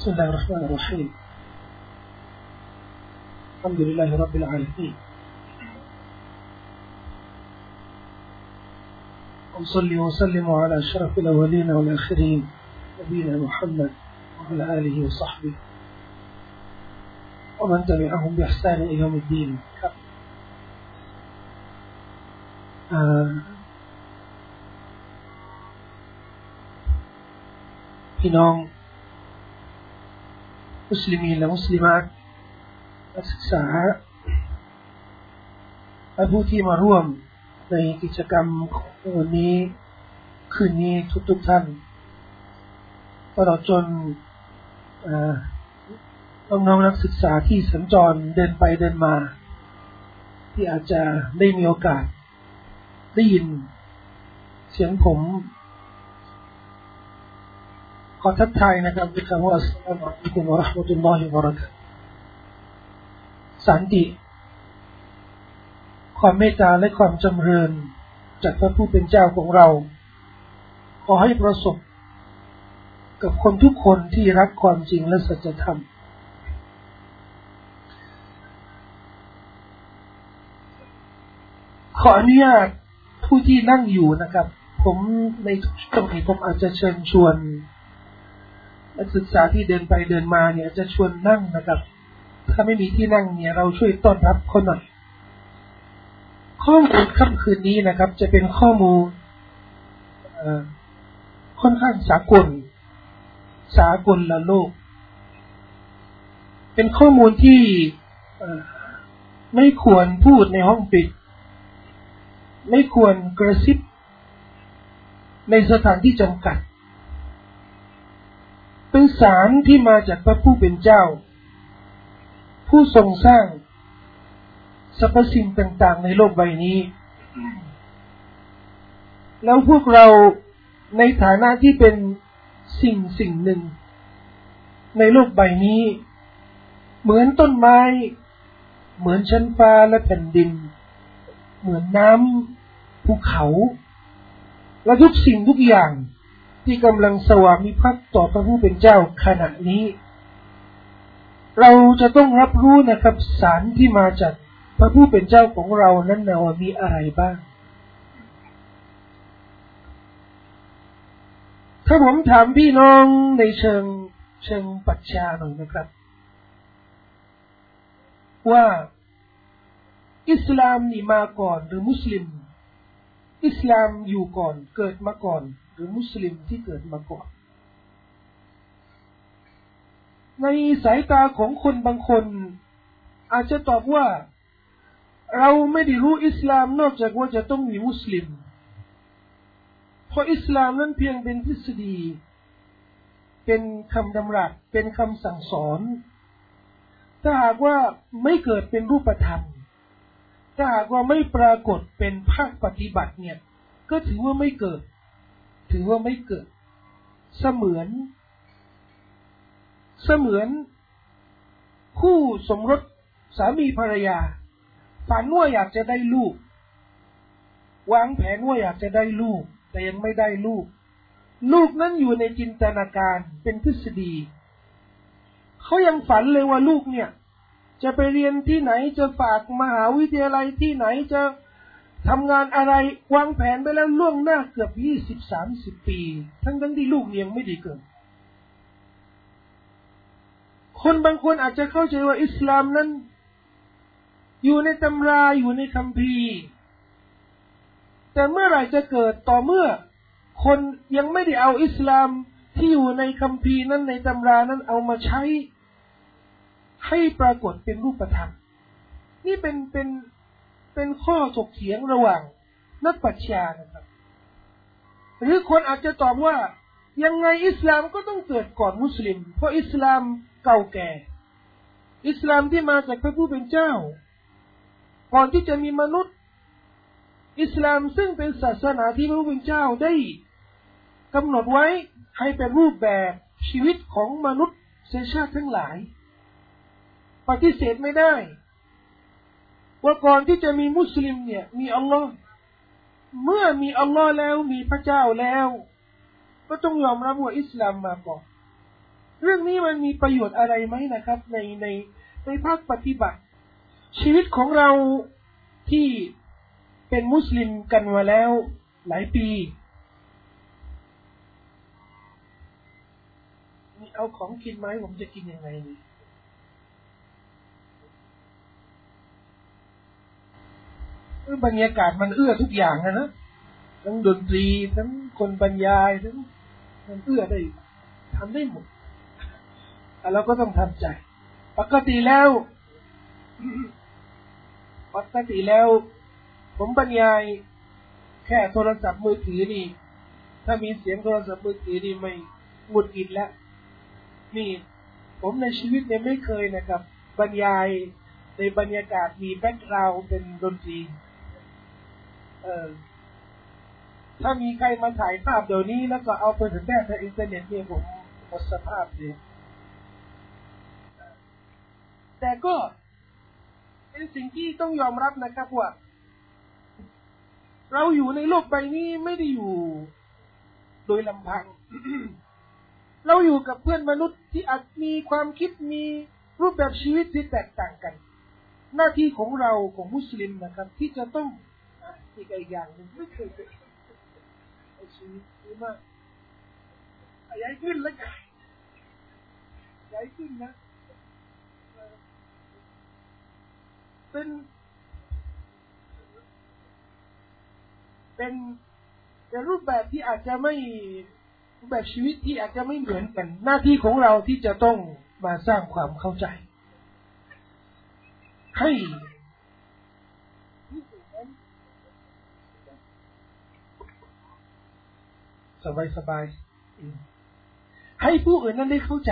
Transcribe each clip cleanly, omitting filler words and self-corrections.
بسم الله الرحمن الرحيم الحمد لله رب العالمين وصلي وسلم على أشرف الأولين والآخرين نبينا محمد وعلى آله وصحبه ومن تبعهم بإحسان إلى يوم الدين พี่น้องมุสลิมีและมุสลิมาตนักศึกษาและผู้ที่มาร่วมในกิจกรรมของวันนี้คืนนี้ทุกท่านตลอดจนน้องๆนักศึกษาที่สัญจรเดินไปเดินมาที่อาจจะได้มีโอกาสได้ยินเสียงผมขอทักทายนะครับด้วยคำว่าอัสสลามุอะลัยกุมวะเราะห์มะตุลลอฮิวะบะเราะกาตุฮ์สันติความเมตตาและความจำเริญจากพระผู้เป็นเจ้าของเราขอให้ประสบกับคนทุกคนที่รักความจริงและสัจธรรมขออนุญาตผู้ที่นั่งอยู่นะครับผมในช่วงนี้ผมอาจจะเชิญชวนนักศึกษาที่เดินไปเดินมาเนี่ยจะชวนนั่งนะครับถ้าไม่มีที่นั่งเนี่ยเราช่วยต้อนรับคนหน่อยข้อมูลค่ำคืนนี้นะครับจะเป็นข้อมูลค่อนข้างสากลละโลกเป็นข้อมูลที่ไม่ควรพูดในห้องปิดไม่ควรกระซิบในสถานที่จำกัดเป็นสารที่มาจากพระผู้เป็นเจ้าผู้ทรงสร้างสรรพสิ่งต่างๆในโลกใบนี้แล้วพวกเราในฐานะที่เป็นสิ่งหนึ่งในโลกใบนี้เหมือนต้นไม้เหมือนชั้นฟ้าและแผ่นดินเหมือนน้ำภูเขาและทุกสิ่งทุกอย่างที่กำลังสวามิภักดิ์ต่อพระผู้เป็นเจ้าขณะนี้เราจะต้องรับรู้นะครับสารที่มาจากพระผู้เป็นเจ้าของเรานั้นนะว่ามีอะไรบ้างถ้าผมถามพี่น้องในเชิงปรัชญาหน่อยนะครับว่าอิสลามนี่มาก่อนหรือมุสลิมอิสลามอยู่ก่อนเกิดมาก่อนหรือมุสลิมที่เกิดมาก่อนในสายตาของคนบางคนอาจจะตอบว่าเราไม่ได้รู้อิสลามนอกจากว่าจะต้องมีมุสลิมเพราะอิสลามนั้นเพียงเป็นทฤษฎีเป็นคำดำรัสเป็นคำสั่งสอนถ้าหากว่าไม่เกิดเป็นรูปธรรมถ้าหากว่าไม่ปรากฏเป็นภาคปฏิบัติเนี่ยก็ถือว่าไม่เกิดเสมือนคู่สมรสสามีภรรยาฝันว่าอยากจะได้ลูกวางแผนว่าอยากจะได้ลูกแต่ยังไม่ได้ลูกนั้นอยู่ในจินตนาการเป็นทฤษฎีเขายังฝันเลยว่าลูกเนี่ยจะไปเรียนที่ไหนจะฝากมหาวิทยาลัยที่ไหนจะทำงานอะไรวางแผนไปแล้วล่วงหน้าเกือบ20-30 ปีทั้งที่ลูกยังไม่ได้เกิดคนบางคนอาจจะเข้าใจว่าอิสลามนั้นอยู่ในตำราอยู่ในคัมภีร์แต่เมื่อไหร่จะเกิดต่อเมื่อคนยังไม่ได้เอาอิสลามที่อยู่ในคัมภีร์นั้นในตำรานั้นเอามาใช้ให้ปรากฏเป็นรูปธรรมนี่เป็นข้อถกเถียงระหว่างนักปรัชญานะครับหรือคนอาจจะตอบว่ายังไงอิสลามก็ต้องเกิดก่อนมุสลิมเพราะอิสลามเก่าแก่อิสลามที่มาจากพระผู้เป็นเจ้าก่อนที่จะมีมนุษย์อิสลามซึ่งเป็นศาสนาที่พระผู้เป็นเจ้าได้กำหนดไว้ให้เป็นรูปแบบชีวิตของมนุษย์เชื้อชาติทั้งหลายปฏิเสธไม่ได้ว่าก่อนที่จะมีมุสลิมเนี่ยมีอัลลอฮ์เมื่อมีอัลลอฮ์แล้วมีพระเจ้าแล้วก็ต้องยอมรับว่าอิสลามมาก่อนเรื่องนี้มันมีประโยชน์อะไรไหมนะครับในภาคปฏิบัติชีวิตของเราที่เป็นมุสลิมกันมาแล้วหลายปีนี่เอาของกินไหมผมจะกินยังไงดีบรรยากาศมันเอื้อทุกอย่างนะทั้งดนตรีทั้งคนบรรยายทั้งมันเอื้อได้ทำได้หมดแต่เราก็ต้องทำใจปกติแล้วผมบรรยายแค่โทรศัพท์มือถือนี่ถ้ามีเสียงโทรศัพท์มือถือนี่ไม่หงุดหงิดแล้วนี่ผมในชีวิตเนี่ยไม่เคยนะครับบรรยายในบรรยากาศมีแบ็คกราวด์เป็นดนตรีถ้ามีใครมาถ่ายภาพเดี๋ยวนี้แล้วก็เอาไปเผยแพร่ทางอินเทอร์เน็ตเนี่ยผมหมดสภาพเลยแต่ก็เป็นสิ่งที่ต้องยอมรับนะครับว่าเราอยู่ในโลกใบนี้ไม่ได้อยู่โดยลำพัง เราอยู่กับเพื่อนมนุษย์ที่อาจมีความคิดมีรูปแบบชีวิตที่แตกต่างกันหน้าที่ของเราของมุสลิมนะครับที่จะต้องอีกอย่างหนึ่งไม่เคยเป็นชีวิตดีมากใหญ่ขึ้นแล้วกันใหญ่ขึ้นนะเป็นรูปแบบที่อาจจะไม่รูปแบบชีวิตที่อาจจะไม่เหมือนกันหน้าที่ของเราที่จะต้องมาสร้างความเข้าใจให้สบายให้ผู้อื่นนั้นได้เข้าใจ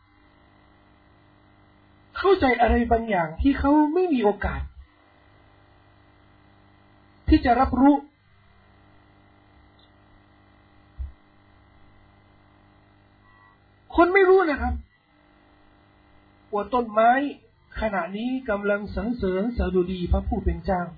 อะไรบางอย่างที่เขาไม่มีโอกาสที่จะรับรู้คนไม่รู้นะครับว่าต้นไม้ขณะนี้กำลังสรรเสริญสดุดีพระผู้เป็นเจ้า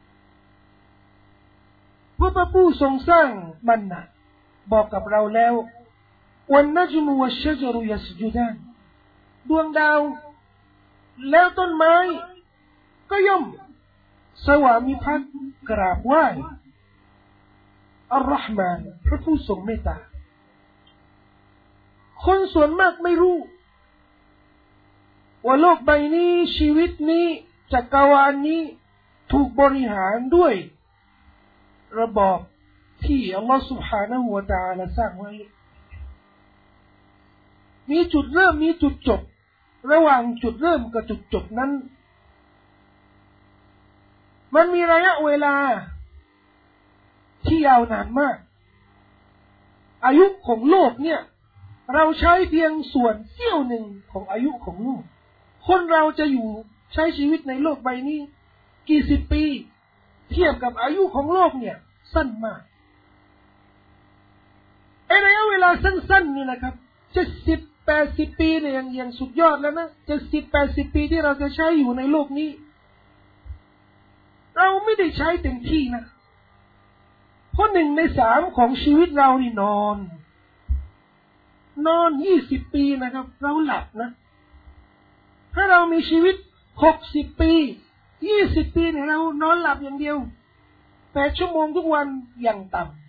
เพราะพระผู้ทรงสร้างมันนะบอกกับเราแล้ววันนัจมุวัชจรุยัสจุดานดวงดาวแล้วต้นไม้ก็ย่อมสวามิภักดิ์กราบไหว้อัลลอฮ์มานพระผู้ทรงเมตตาคนส่วนมากไม่รู้ว่าโลกใบนี้ชีวิตนี้จักรวาลนี้ถูกบริหารด้วยระบอบที่อัลลอฮฺ سبحانه และ تعالى สร้างไว้มีจุดเริ่มมีจุดจบระหว่างจุดเริ่มกับจุดจบนั้นมันมีระยะเวลาที่ยาวนานมากอายุของโลกเนี่ยเราใช้เพียงส่วนเสี้ยวหนึ่งของอายุของโลกคนเราจะอยู่ใช้ชีวิตในโลกใบนี้กี่สิบปีเทียบกับอายุของโลกเนี่ยสั้นมากระยะเวลาสั้นๆนี่นะครับ70-80 ปีเนี่ยยังสุดยอดแล้วนะ70-80 ปีที่เราจะใช้อยู่ในโลกนี้เราไม่ได้ใช้เต็มที่นะเพราะ1 ใน 3ของชีวิตเรานี่นอน20 ปีนะครับเราหลับนะถ้าเรามีชีวิต60 ปี20 ปีเนี่ยเรานอนหลับอย่างเดียว8 ชั่วโมงทุกวันอย่างต่ำ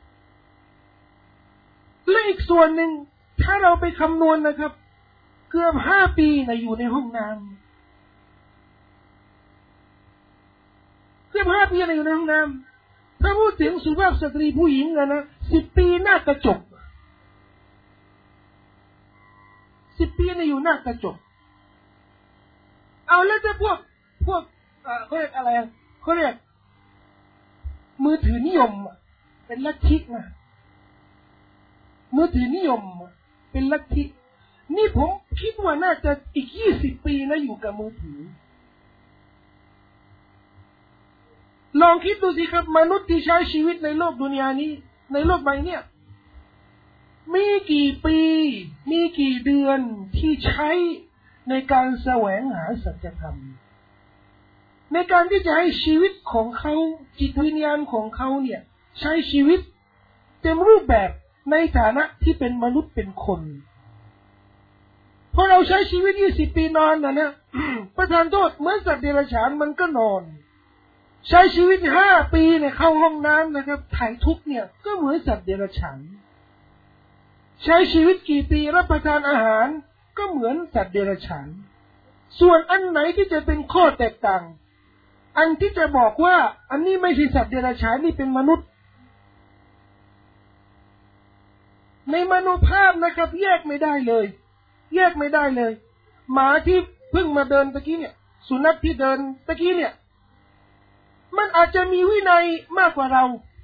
และอีกส่วนหนึ่งถ้าเราไปคำนวณนะครับเกือบ5 ปีนะอยู่ในห้องน้ำเกือบ5 ปีนะอยู่ในห้องน้ำถ้าพูดถึงสุภาพสตรีผู้หญิงนะ10 ปีหน้ากระจก10 ปีนะอยู่หน้ากระจกเอาแล้วจะพวกเขาเรียกอะไรเขาเรียกมือถือนิยมเป็นลัทธินะมือถือนิยมเป็นลัทธินี่ผมคิดว่าน่าจะอีก20 ปีนะอยู่กับมือถือลองคิดดูสิครับมนุษย์ที่ใช้ชีวิตในโลกดุนยานี้ในโลกใบนี้มีกี่ปีมีกี่เดือนที่ใช้ในการแสวงหาสัจธรรมในการที่จะให้ชีวิตของเขาจิตวิญญาณของเขาเนี่ยใช้ชีวิตเต็มรูปแบบในฐานะที่เป็นมนุษย์เป็นคนอเราใช้ชีวิต20 ปีนอนนะประทานโทษเหมือนสัตว์เดรัจฉานมันก็นอนใช้ชีวิต5 ปีเนี่ยเข้าห้องน้ำนะครับถ่ายทุกเนี่ยก็เหมือนสัตว์เดรัจฉานใช้ชีวิตกี่ปีรับประทานอาหารก็เหมือนสัตว์เดรัจฉานส่วนอันไหนที่จะเป็นข้อแตกต่างอันที่จะบอกว่าอันนี้ไม่ใช่สัตว์เดรัจฉานนี่เป็นมนุษย์ในมโนภาพนะครับแยกไม่ได้เลยแยกไม่ได้เลยหมาที่เพิ่งมาเดินตะกี้เนี่ยสุนัขที่เดินตะกี้เนี่ยมันอาจจะมีวินัยมากกว่าเรา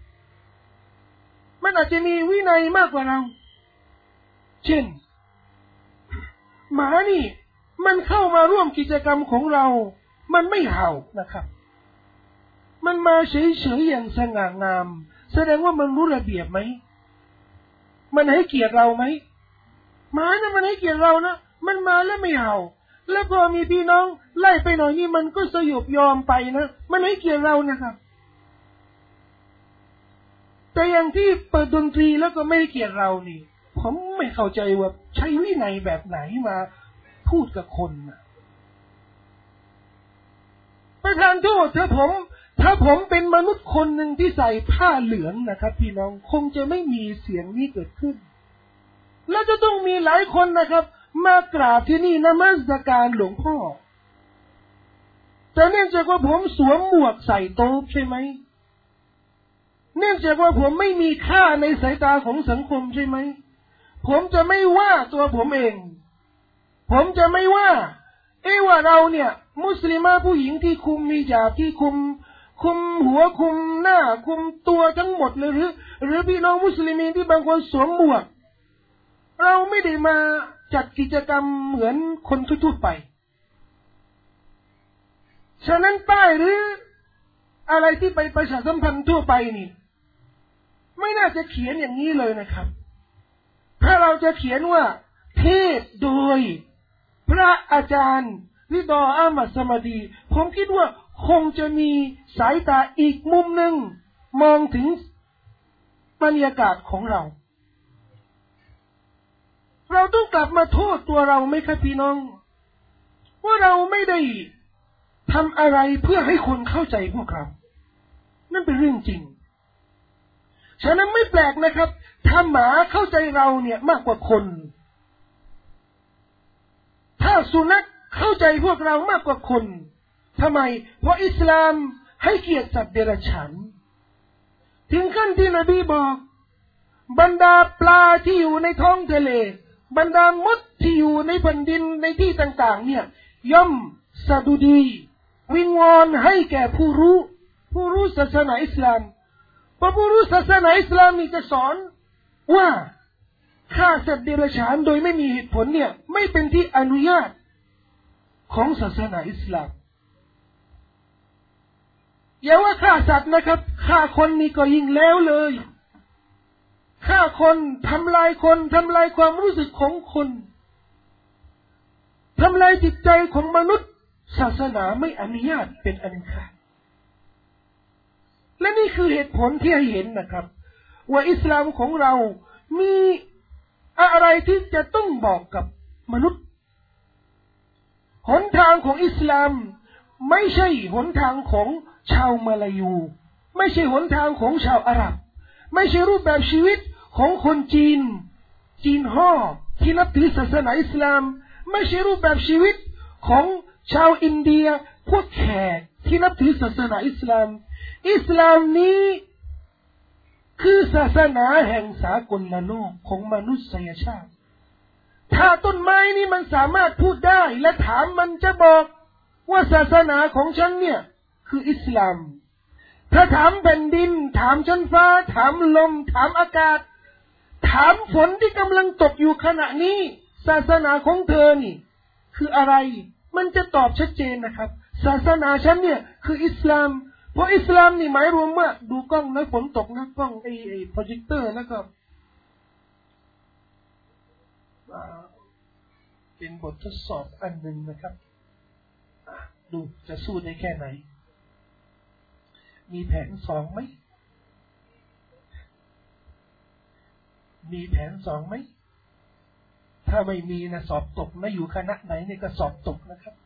มันอาจจะมีวินัยมากกว่าเราเช่นหมานี่มันเข้ามาร่วมกิจกรรมของเรามันไม่เห่านะครับมันมาเฉยๆอย่างสง่างามแสดงว่ามันรู้ระเบียบไหมมันให้เกียรติเราไหมหมานะมันให้เกียรติเรานะมันมาแล้วไม่เห่าแล้วพอมีพี่น้องไล่ไปหน่อยนี่มันก็สยบยอมไปนะมันให้เกียรติเรานะครับแต่อย่างที่เปิดดนตรีแล้วก็ไม่ให้เกียรติเรานี่ผมไม่เข้าใจว่าใช้วินัยแบบไหนมาพูดกับคนนะประธานโทษถ้าผมเป็นมนุษย์คนหนึ่งที่ใส่ผ้าเหลืองนะครับพี่น้องคงจะไม่มีเสียงนี้เกิดขึ้นแล้วจะต้องมีหลายคนนะครับมากราบที่นี่นมัสการหลวงพ่อแต่เนื่องจากว่าผมสวมหมวกใส่โต๊ะใช่ไหมเนื่องจากว่าผมไม่มีค่าในสายตาของสังคมใช่ไหมผมจะไม่ว่าตัวผมเองผมจะไม่ว่าว่าเราเนี่ยมุสลิมผู้หญิงที่คุมมีหยาบที่คุมหัวคุมหน้าคุมตัวทั้งหมดเลยหรือพี่น้องมุสลิมที่บางคนสวมหมวกเราไม่ได้มาจัดกิจกรรมเหมือนคนทั่วไปฉะนั้นป้ายหรืออะไรที่ไปประชาสัมพันธ์ทั่วไปนี่ไม่น่าจะเขียนอย่างนี้เลยนะครับถ้าเราจะเขียนว่าเทศโดยพระอาจารย์ริดออามัดสมาดีผมคิดว่าคงจะมีสายตาอีกมุมหนึ่งมองถึงบรรยากาศของเราต้องกลับมาโทษตัวเราไหมครับพี่น้องว่าเราไม่ได้ทำอะไรเพื่อให้คนเข้าใจพวกเรานั่นเป็นเรื่องจริงฉะนั้นไม่แปลกนะครับถ้าหมาเข้าใจเราเนี่ยมากกว่าคนถ้าสุนัขเข้าใจพวกเรามากกว่าคนทำไมเพราะอิสลามให้เกียรติสัตว์เดรัจฉานถึงขั้นที่นบีบอกบรรดาปลาที่อยู่ในท้องทะเลบรรดามดที่อยู่ในแผ่นดินในที่ต่างๆเนี่ยย่อมสะดุดีวิงวอนให้แก่ผู้รู้ศาสนาอิสลามเพราะผู้รู้ศาสนาอิสลามนี่จะสอนว่าฆ่าสัตว์เดรัจฉานโดยไม่มีเหตุผลเนี่ยไม่เป็นที่อนุญาตของศาสนาอิสลามอย่าว่าฆ่าสัตว์นะครับฆ่าคนนี่ก็ยิ่งแล้วเลยฆ่าคนทำลายคนทำลายความรู้สึกของคนทำลายจิตใจของมนุษย์ศาสนาไม่อนุญาตเป็นอันขาดและนี่คือเหตุผลที่ให้เห็นนะครับว่าอิสลามของเรามีอะไรที่จะต้องบอกกับมนุษย์หนทางของอิสลามไม่ใช่หนทางของชาวมาลายูไม่ใช่หนทางของชาวอาหรับไม่ใช่รูปแบบชีวิตของคนจีนฮ่อที่นับถือศาสนาอิสลามไม่ใช่รูปแบบชีวิตของชาวอินเดียพวกแขกที่นับถือศาสนาอิสลามนี้คือศาสนาแห่งสากลโลกของมนุษยชาติถ้าต้นไม้นี่มันสามารถพูดได้และถามมันจะบอกว่าศาสนาของฉันเนี่ยคืออิสลามถ้าถามแผ่นดินถามชั้นฟ้าถามลมถามอากาศถามฝนที่กำลังตกอยู่ขณะนี้ศาสนาของเธอนี่คืออะไรมันจะตอบชัดเจนนะครับศาสนาฉันเนี่ยคืออิสลามเพราะอิสลามนี่หมายรวมว่าดูกล้องนะฝนตกนะกล้องไอ้โปรเจคเตอร์แล้วก็เป็นบททดสอบอันหนึ่งนะครับดูจะสู้ได้แค่ไหนมีแผนสองไหมมีแผนสองไหมถ้าถ้าไม่มีนะสอบตกนะอยู่คณะไหนเนี่ยก็สอบตกนะครับ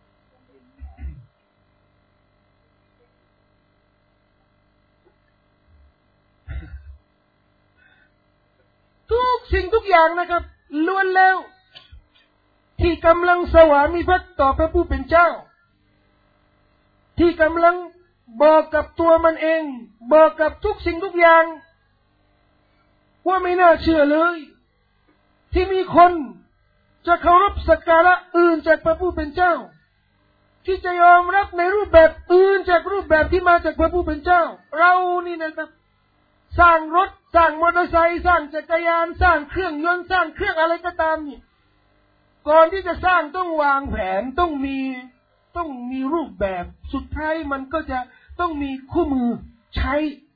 ทุกสิ่งทุกอย่างนะครับล้วนแล้วที่กำลังสวามิภักดิ์ต่อพระผู้เป็นเจ้าที่กำลังบอกกับตัวมันเองบอกกับทุกสิ่งทุกอย่างว่าไม่น่าเชื่อเลยที่มีคนจะเคารพสักการะอื่นจากพระผู้เป็นเจ้าที่จะยอมรับในรูปแบบอื่นจากรูปแบบที่มาจากพระผู้เป็นเจ้าเรานี่นะครับสร้างรถสร้างมอเตอร์ไซค์สร้างจักรยานสร้างเครื่องยนต์สร้างเครื่องอะไรก็ตามนี่ก่อนที่จะสร้างต้องวางแผนต้องมีรูปแบบสุดท้ายมันก็จะต้องมีคู่มือใช้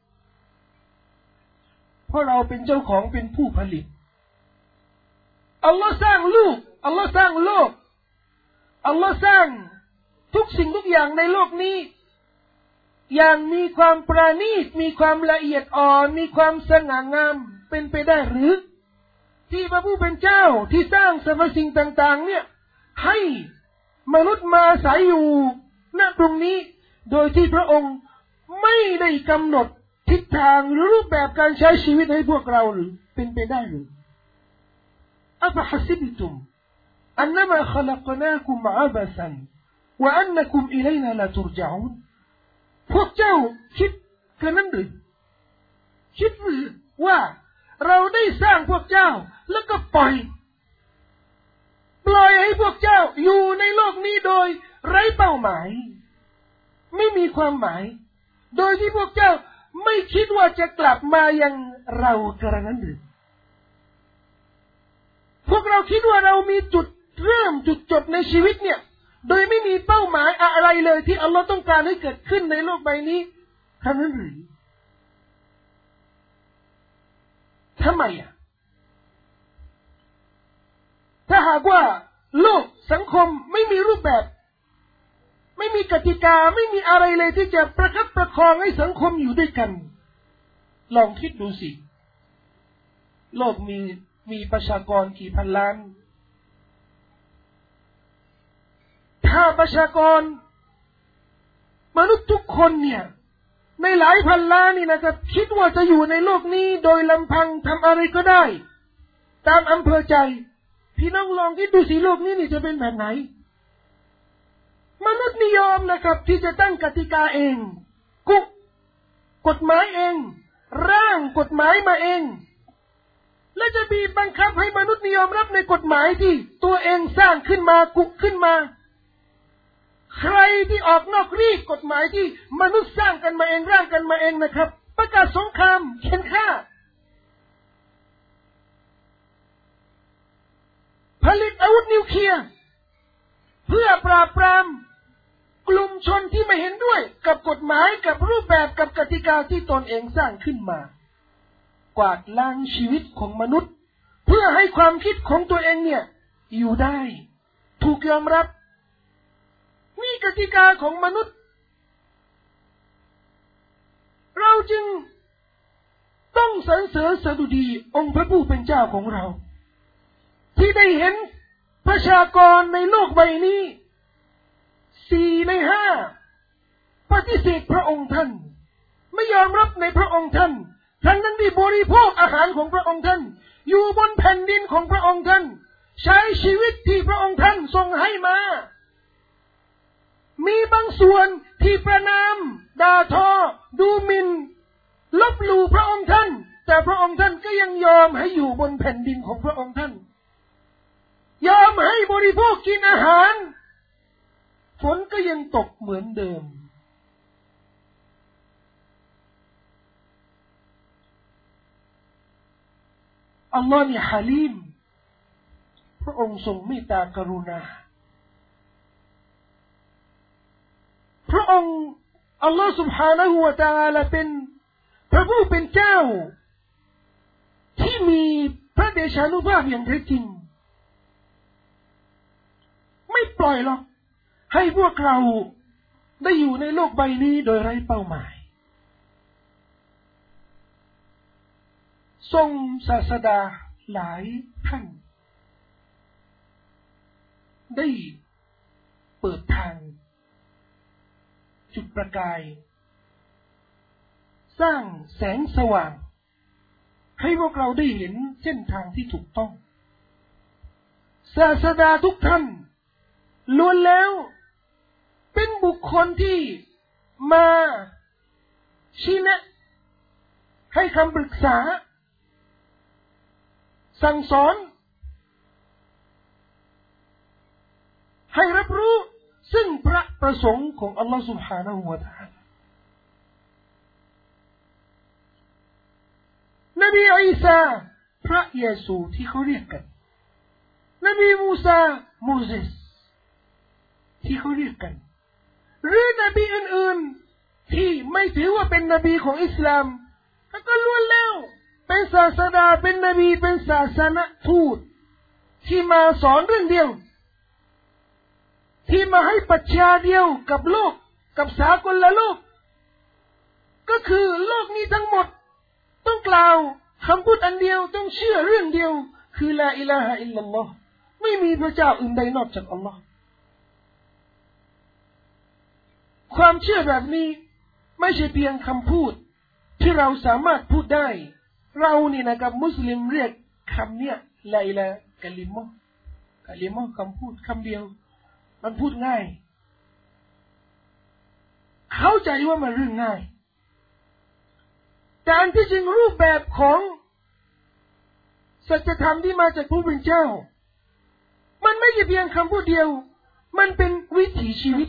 เพราะเราเป็นเจ้าของเป็นผู้ผลิตอัลลอฮ์สร้างลูกอัลลอฮ์สร้างโลกอัลลอฮ์สร้างทุกสิ่งทุกอย่างในโลกนี้อย่างมีความประณีตมีความละเอียดอ่อนมีความสง่างามเป็นไปได้หรือที่พระผู้เป็นเจ้าที่สร้างสรรพสิ่งต่างๆเนี่ยให้มนุษย์มาอาศัยอยู่ณตรงนี้โดยที่พระองค์ไม่ได้กำหนดทิศทางหรือรูปแบบการใช้ชีวิตให้พวกเราหรือเป็นไปได้หรืออัฟฮัซิบตุมอันนมาขลักนาคุมอาบะซันวะอันนักุมอิลัยนาลาตุรจาอุนพวกเจ้าคิดกันนั้นหรือคิดหรือว่าเราได้สร้างพวกเจ้าแล้วก็ปล่อยให้พวกเจ้าอยู่ในโลกนี้โดยไร้เป้าหมายไม่มีความหมายโดยที่พวกเจ้าไม่คิดว่าจะกลับมายังเรากระนั้นหรือพวกเราคิดว่าเรามีจุดเริ่มจุดจบในชีวิตเนี่ยโดยไม่มีเป้าหมายอะไรเลยที่อัลลอฮ์ต้องการให้เกิดขึ้นในโลกใบนี้ทำนั้นหรือทำไมถ้าหากว่าโลกสังคมไม่มีรูปแบบไม่มีกติกาไม่มีอะไรเลยที่จะประคับประคองให้สังคมอยู่ด้วยกันลองคิดดูสิโลกมีประชากรกี่พันล้านถ้าประชากรมนุษย์ทุกคนเนี่ยในหลายพันล้านนี่นะครับคิดว่าจะอยู่ในโลกนี้โดยลำพังทำอะไรก็ได้ตามอำเภอใจพี่น้องลองคิดดูสิโลกนี้นี่จะเป็นแบบไหนมนุษย์นิยมนะครับที่จะตั้งกติกาเองกฎหมายเองร่างกฎหมายมาเองและจะบีบบังคับให้มนุษย์นิยมรับในกฎหมายที่ตัวเองสร้างขึ้นมาขึ้นมาใครที่ออกนอกรีดกฎหมายที่มนุษย์สร้างกันมาเองร่างกันมาเองนะครับประกาศสงครามเข็นฆ่าผลิตอาวุธนิวเคลียร์เพื่อปราบปรามกลุ่มชนที่ไม่เห็นด้วยกับกฎหมายกับรูปแบบกับกติกาที่ตนเองสร้างขึ้นมากวาดล้างชีวิตของมนุษย์เพื่อให้ความคิดของตัวเองเนี่ยอยู่ได้ถูกยอมรับนี่กติกาของมนุษย์เราจึงต้องสรรเสริญสดุดีองค์พระผู้เป็นเจ้าของเราที่ได้เห็นประชากรในโลกใบนี้4 ใน 5ปฏิเสธพระองค์ท่านไม่ยอมรับในพระองค์ท่านทั้งนั้นที่บริโภคอาหารของพระองค์ท่านอยู่บนแผ่นดินของพระองค์ท่านใช้ชีวิตที่พระองค์ท่านทรงให้มามีบางส่วนที่ประนามด่าทอดูหมิ่นลบหลู่พระองค์ท่านแต่พระองค์ท่านก็ยังยอมให้อยู่บนแผ่นดินของพระองค์ท่านยอมให้บริโภคกินอาหารฝนก็ยังตกเหมือนเดิมอัลลอฮ์นี่ฮาลิมพระองค์ทรงเมตตากรุณาพระองค์อัลลอฮ์ سبحانه และ تعالى เป็นพระผู้เป็นเจ้าที่มีพระเดชานุภาพอย่างแท้จริงไม่ปล่อยหรอกให้พวกเราได้อยู่ในโลกใบนี้โดยไร้เป้าหมายทรงศาสดาหลายท่านได้เปิดทางจุดประกายสร้างแสงสว่างให้พวกเราได้เห็นเส้นทางที่ถูกต้องศาสดาทุกท่านล้วนแล้วเป็นบุคคลที่มาชี้แนะให้คำปรึกษาสั่งสอนให้รับรู้ซึ่งพระประสงค์ของอัลลอฮฺ سبحانه และ تعالى นบีอีสาพระเยซูที่เขาเรียกกันนบีมูซาโมเสสที่เขาเรียกกันหรือนบีอื่นๆที่ไม่ถือว่าเป็นนบีของอิสลามก็ล้วนแล้วเป็นศาสดาเป็นนบีเป็นศาสนทูตที่มาสอนเรื่องเดียวที่มาให้ปรัชญาเดียวกับโลกกับสากลโลกก็คือโลกนี้ทั้งหมดต้องกล่าวคำพูดอันเดียวต้องเชื่อเรื่องเดียวคือลาอิลาฮะอิลลัลลอฮ์ไม่มีพระเจ้าอื่นใดนอกจากอัลลอฮ์ความเชื่อแบบนี้ไม่ใช่เพียงคำพูดที่เราสามารถพูดได้เรานี่นะครับมุสลิมเรียกคำเนี้ยลาอิลาฮะกะลิมะคำพูดคำเดียวมันพูดง่ายเข้าใจว่ามันเรื่องง่ายแต่อันที่จริงรูปแบบของสัจธรรมที่มาจากผู้เป็นเจ้ามันไม่ใช่เพียงคำพูดเดียวมันเป็นวิถีชีวิต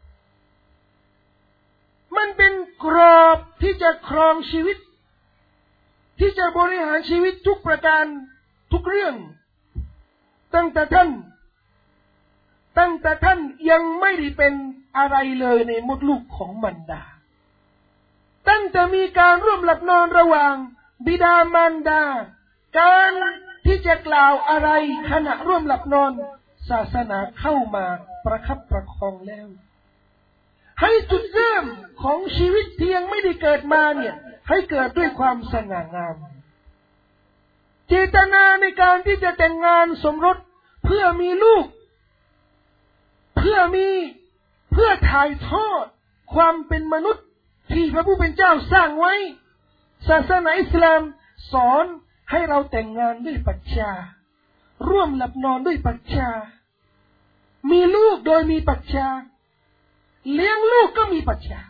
มันเป็นกรอบที่จะครองชีวิตที่จะบริหารชีวิตทุกประการทุกเรื่องตั้งแต่ท่านยังไม่ได้เป็นอะไรเลยในมดลูกของมารดาตั้งแต่มีการร่วมหลับนอนระหว่างบิดามารดาการที่จะกล่าวอะไรขณะร่วมหลับนอนศาสนาเข้ามาประคับประคองแล้วให้จุดเริ่มของชีวิตที่ยังไม่ได้เกิดมาเนี่ยให้เกิดด้วยความสง่างามเจตนาในการที่จะแต่งงานสมรสเพื่อมีลูกเพื่อถ่ายทอดความเป็นมนุษย์ที่พระผู้เป็นเจ้าสร้างไว้ศาสนาอิสลามสอนให้เราแต่งงานด้วยปรัชญาร่วมหลับนอนด้วยปรัชญามีลูกโดยมีปรัชญาเลี้ยงลูกก็มีปรัชญา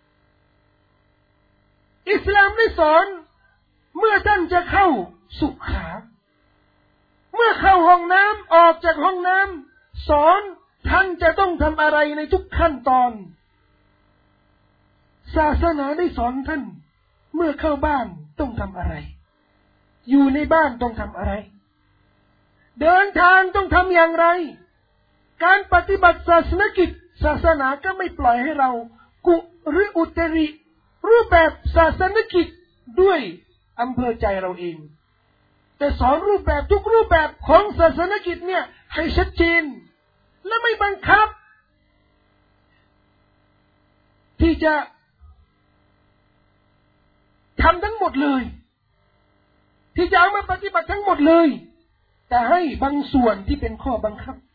อิสลามได้สอนเมื่อท่านจะเข้าสุขาเมื่อเข้าห้องน้ำออกจากห้องน้ำสอนท่านจะต้องทำอะไรในทุกขั้นตอนศาสนาได้สอนท่านเมื่อเข้าบ้านต้องทำอะไรอยู่ในบ้านต้องทำอะไรเดินทางต้องทำอย่างไรการปฏิบัติศาสนกิจศาสนาก็ไม่ปล่อยให้เรากุหรืออุตริรูปแบบศาสนกิจด้วยอำเภอใจเราเองแต่สอนรูปแบบทุกรูปแบบของศาสนกิจเนี่ยให้ชัดเจนและไม่บังคับที่จะทำทั้งหมดเลยที่จะเอามาปฏิบัติทั้งหมดเลยแต่ให้บางส่วนที่เป็นข้อบังคับ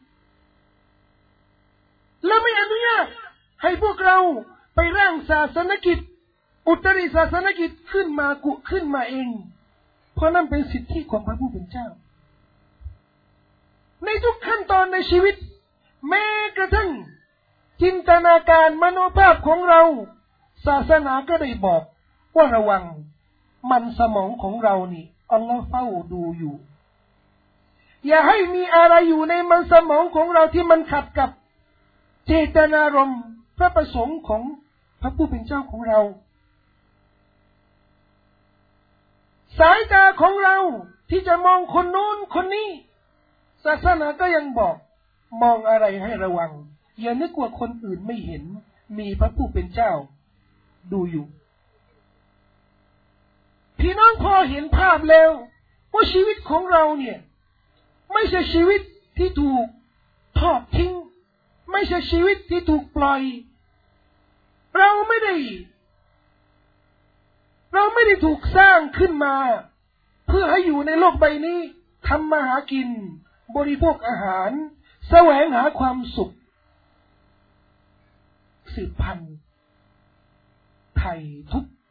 และไม่อนุญาตให้พวกเราไปร่างศาสนกิจอุตริศาสนกิจขึ้นมาเองเพราะนั่นเป็นสิทธิของพระผู้เป็นเจ้าในทุกขั้นตอนในชีวิตแม้กระทั่งจินตนาการมโนภาพของเราศาสนาก็ได้บอกว่าระวังมันสมองของเรานี่อัลลอฮ์เฝ้าดูอยู่อย่าให้มีอะไรอยู่ในมันสมองของเราที่มันขัดกับเจตนารมณ์พระประสงค์ของพระผู้เป็นเจ้าของเราสายตาของเราที่จะมองคนโน้นคนนี้ศาสนาก็ยังบอกมองอะไรให้ระวังอย่านึกว่าคนอื่นไม่เห็นมีพระผู้เป็นเจ้าดูอยู่พี่น้องพอเห็นภาพแล้วว่าชีวิตของเราเนี่ยไม่ใช่ชีวิตที่ถูกทอดทิ้งไม่ใช่ชีวิตที่ถูกปล่อยเราไม่ได้ถูกสร้างขึ้นมาเพื่อให้อยู่ในโลกใบนี้ทำมาหากินบริโภคอาหารแสวงหาความสุขสืบพันธุ์ไถ่ทุกข์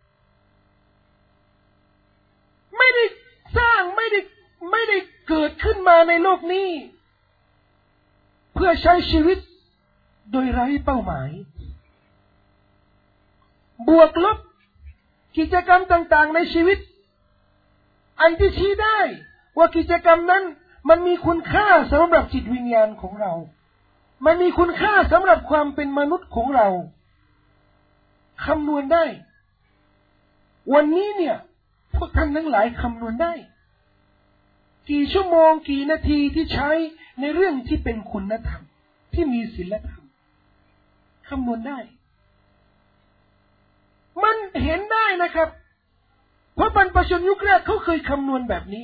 ไม่ได้สร้างไม่ได้เกิดขึ้นมาในโลกนี้เพื่อใช้ชีวิตโดยไร้เป้าหมายบวกลบกิจกรรมต่างๆในชีวิตอันที่ชี้ได้ว่ากิจกรรมนั้นมันมีคุณค่าสำหรับจิตวิญญาณของเรามันมีคุณค่าสำหรับความเป็นมนุษย์ของเราคำนวณได้วันนี้เนี่ยพวกท่านทั้งหลายคำนวณได้กี่ชั่วโมงกี่นาทีที่ใช้ในเรื่องที่เป็นคุณธรรมที่มีศีลธรรมคำนวณได้มันเห็นได้นะครับเพราะบรรพชนยุคแรกเขาเคยคำนวณแบบนี้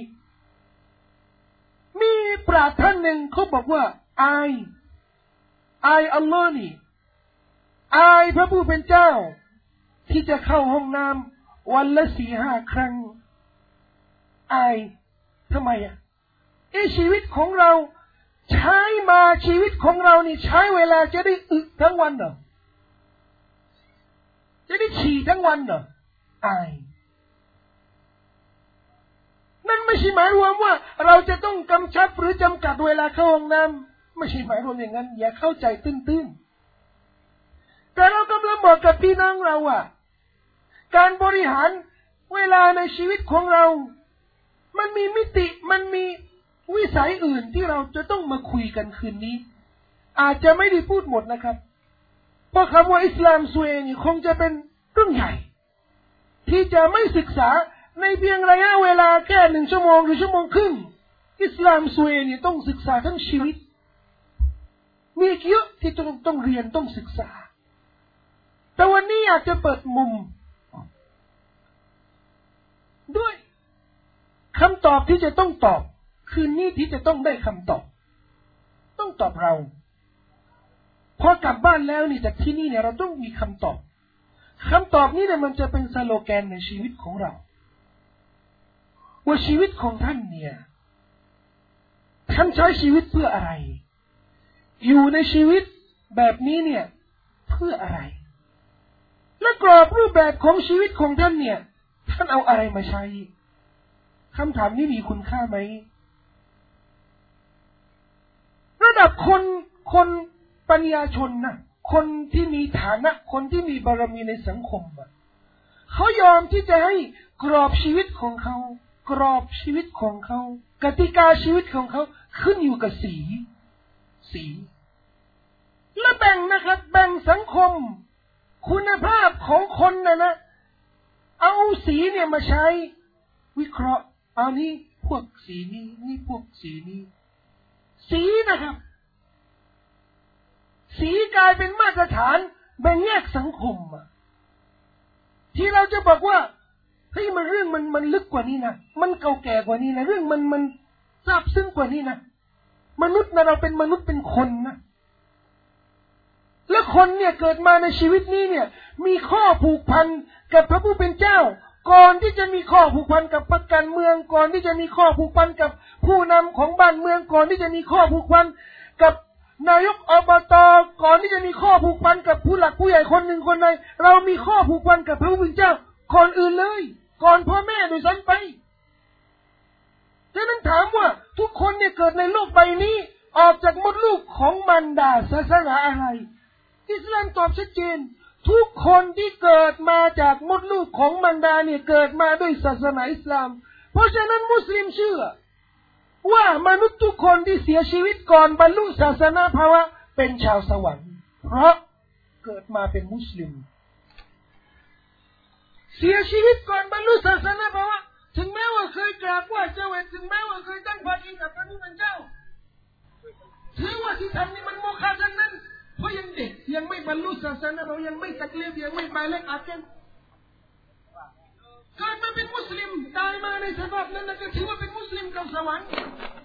มีปราชญ์ท่านหนึ่งเขาบอกว่าอายอัลลอฮ์นี่อายพระผู้เป็นเจ้าที่จะเข้าห้องน้ำวันละ 4-5 ครั้งอายทำไมชีวิตของเราใช้มาชีวิตของเรานี่ใช้เวลาจะได้อึทั้งวันเหรอจะได้ฉี่ทั้งวันเหรออายนั่นไม่ใช่หมายรวมว่าเราจะต้องกำชับหรือจำกัดเวลาเข้าห้องน้ำไม่ใช่หมายรวมอย่างนั้นอย่าเข้าใจตื้นๆแต่เรากำลังบอกกับพี่น้องเราว่าการบริหารเวลาในชีวิตของเรามันมีมิติมันมีวิสัยอื่นที่เราจะต้องมาคุยกันคืนนี้อาจจะไม่ได้พูดหมดนะครับเพราะคำว่าอิสลามซวยนี่คงจะเป็นเรื่องใหญ่ที่จะไม่ศึกษาในเพียงระยะเวลาแค่1 ชั่วโมงหรือ 1.5 ชั่วโมงอิสลามซวยนี่ต้องศึกษาทั้งชีวิตมีเยอะที่ต้องเรียนต้องศึกษาแต่วันนี้อยากจะเปิดมุมด้วยคำตอบที่จะต้องตอบคืนนี้ที่จะต้องได้คำตอบต้องตอบเราพอกลับบ้านแล้วนี่จากที่นี่เนี่ยเราต้องมีคำตอบนี้เนี่ยมันจะเป็นสโลแกนในชีวิตของเราว่าชีวิตของท่านเนี่ยท่านใช้ชีวิตเพื่ออะไรอยู่ในชีวิตแบบนี้เนี่ยเพื่ออะไรและกรอบรูปแบบของชีวิตของท่านเนี่ยท่านเอาอะไรมาใช้คำถามนี้มีคุณค่าไหมระดับคนปัญญาชนนะคนที่มีฐานะคนที่มีบารมีในสังคมเขายอมที่จะให้กรอบชีวิตของเขากรอบชีวิตของเขากติกาชีวิตของเขาขึ้นอยู่กับสีและแบ่งนะครับแบ่งสังคมคุณภาพของคนนะเอาสีเนี่ยมาใช้วิเคราะห์เอานี่พวกสีนี้นี่พวกสีนี้สีนะครับสีกลายเป็นมาตรฐานแบ่งแยกสังคมที่เราจะบอกว่าเฮ้ยมันเรื่องมันลึกกว่านี้นะมันเก่าแก่กว่านี้นะเรื่องมันซาบซึ้งกว่านี้นะมนุษย์นะเราเป็นมนุษย์เป็นคนนะและคนเนี่ยเกิดมาในชีวิตนี้เนี่ยมีข้อผูกพันกับพระผู้เป็นเจ้าก่อนที่จะมีข้อผูกพันกับพรรคการเมืองก่อนที่จะมีข้อผูกพันกับผู้นำของบ้านเมืองก่อนที่จะมีข้อผูกพันกับนายกอบต.ก่อนที่จะมีข้อผูกพันกับผู้หลักผู้ใหญ่คนหนึ่งคนใดเรามีข้อผูกพันกับพระผู้เป็นเจ้าก่อนอื่นเลยก่อนพ่อแม่โดยซ้ำไปฉะนั้นถามว่าทุกคนเนี่ยเกิดในโลกใบนี้ออกจากมดลูกของมารดาศาสนาอะไรอิสลามตอบชัดเจนทุกคนที่เกิดมาจากมดลูกของมารดาเนี่ยเกิดมาด้วยศาสนาอิสลามเพราะฉะนั้นมุสลิมเชื่อว่ามนุษย์ทุกคนที่เสียชีวิตก่อนบรรลุศาสนาภาวะเป็นชาวสวรรค์เพราะเกิดมาเป็นมุสลิมเสียชีวิตก่อนบรรลุศาสนาภาวะถึงแม้ว่าเคยกราบไหว้เจ้าถึงแม้ว่าเคยตั้งภาคีกับพระผู้เป็นเจ้าถือว่าที่ทำนี่มันโมฆะทั้งนั้นเพราะยังเด็กยังไม่บรรลุศาสนาเรายังไม่ตักเลียบยังไม่บาลิกอาเกนเกิดมาเป็นมุสลิมตายมาในสภาพนั้นก็ถือว่าเป็นมุสลิมกับสวรรค์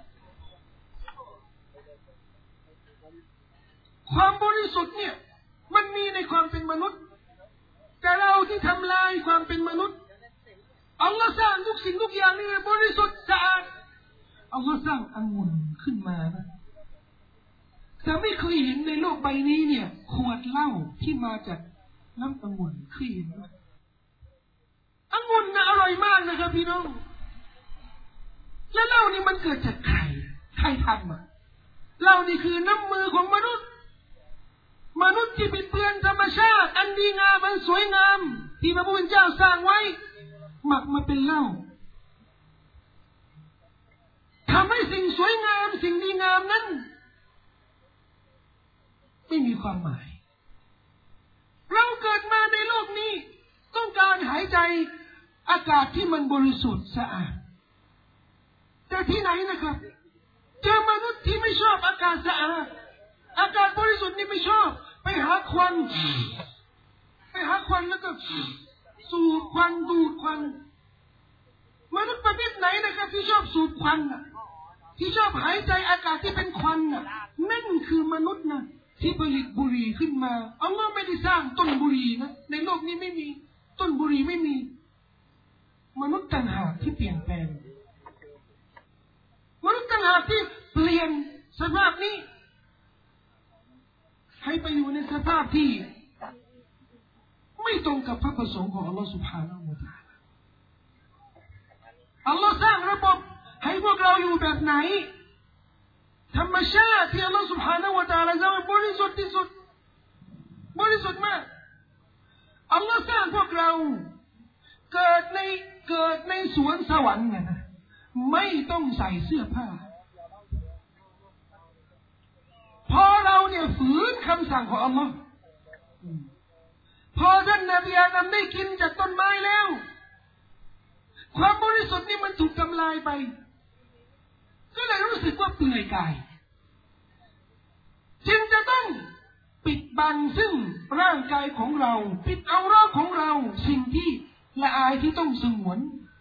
ความบริสุทธิ์เนี่ยมันมีในความเป็นมนุษย์แต่เราที่ทำลายความเป็นมนุษย์อัลลอฮ์สร้างทุกสิ่งทุกอย่างนี่บริสุทธิ์สะอาดอัลลอฮ์สร้างองุ่นขึ้นมานะแต่ไม่เคยเห็นในโลกใบนี้เนี่ยขวดเหล้าที่มาจากน้ำองุ่นเคยเห็นไหมองุ่นน่ะอร่อยมากนะครับพี่น้องแล้วเหล้านี่มันเกิดจากใครทำอ่ะเหล้านี่คือน้ำมือของมนุษย์ที่บิดเบือนธรรมชาติอันดีงามอันสวยงามที่พระผู้เป็นเจ้าสร้างไว้หมักมาเป็นเหล้าทำให้สิ่งสวยงามสิ่งดีงามนั้นไม่มีความหมายเราเกิดมาในโลกนี้ต้องการหายใจอากาศที่มันบริสุทธิ์สะอาดแต่ที่ไหนนะครับเจอมนุษย์ที่ไม่ชอบอากาศสะอาดอากาศบริสุทธิ์นี่ไม่ชอบไปหาควันแล้วก็สูบควันดูดควันมนุษย์ประเภทไหนนะครับที่ชอบสูบควันน่ะที่ชอบหายใจอากาศที่เป็นควันน่ะนั่นคือมนุษย์นะที่ผลิตบุหรี่ขึ้นมาอัลลอฮ์ไม่ได้สร้างต้นบุหรี่นะในโลกนี้ไม่มีต้นบุหรี่ไม่มีมนุษย์ต่างหากที่เปลี่ยนแปลงมนุษย์ต่างหากที่เปลี่ยนสภาพนี้ให้ไปอยู่ในสภาพที่ไม่ตรงกับพระประสงค์ของอัลลอฮ์ سبحانه และ تعالى อัลลอฮ์สร้างระบบให้พวกเราอยู่แบบไหนธรรมชาติที่อัลลอฮ์ سبحانه และ تعالى สร้างบริสุทธิ์ที่สุดบริสุทธิ์มากอัลลอฮ์สร้างพวกเราเกิดในสวนสวรรค์เนี่ยนะไม่ต้องใส่เสื้อผ้าพอเราเนี่ยฝืนคำสั่งของอัลลอฮ์พอท่านนบีอาดัมได้กินจากต้นไม้แล้วความบริสุทธิ์นี่มันถูกทำลายไปก็เลยรู้สึกว่าเปลือยกายจึงจะต้องปิดบังซึ่งร่างกายของเราปิดเอาร่างของเราสิ่งที่ละอายที่ต้องสงวน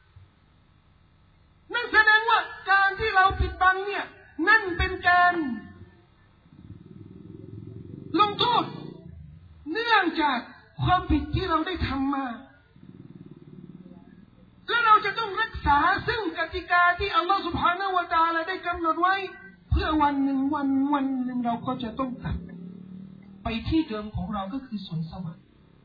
นั่นแสดงว่าการที่เราปิดบังเนี่ยนั่นเป็นการลงโทษเนื่องจากความผิดที่เราได้ทำมาและเราจะต้องรักษาซึ่งกติกาที่อัลลอฮฺ سبحانه และ تعالى ได้กำหนดไว้เพื่อวันหนึ่งเราก็จะต้องกลับไปที่เดิมของเราก็คือสวนสวรรค์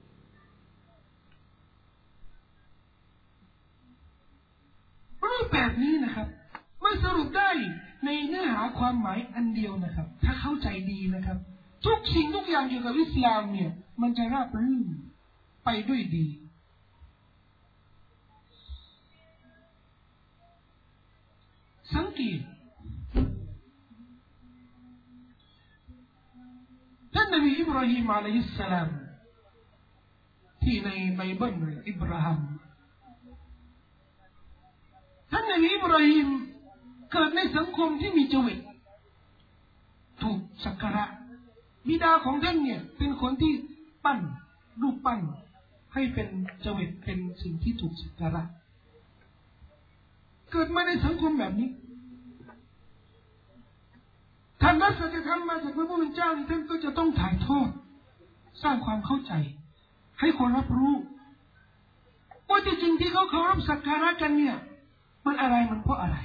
รูปแบบนี้นะครับมันสรุปได้ในเนื้อหาความหมายอันเดียวนะครับถ้าเข้าใจดีนะครับทุกสิ่งทุกอย่างเกี่ยวกับอิสลามเนี่ยมันจะราบรื่นไปด้วยดีสังเกตท่านนบีอิบราฮิมอะลัยฮิสสลามที่ในไบเบิลอิบราฮิมท่านนบีอิบราฮิมเกิดในสังคมที่มีจวิตถูกสักการะบิดาของท่านเนี่ยเป็นคนที่ปั้นรูปปั้นให้เป็นจวิตเป็นสิ่งที่ถูกสักการะเกิดมาในสังคมแบบนี้ท่านรัศจะทำมาจากพระผู้เป็นเจ้าท่านก็จะต้องถ่ายทอดสร้างความเข้าใจให้คนรับรู้ว่าจริงๆที่เขาเคารพสักการะกันเนี่ยมันอะไรมันเพราะอะไร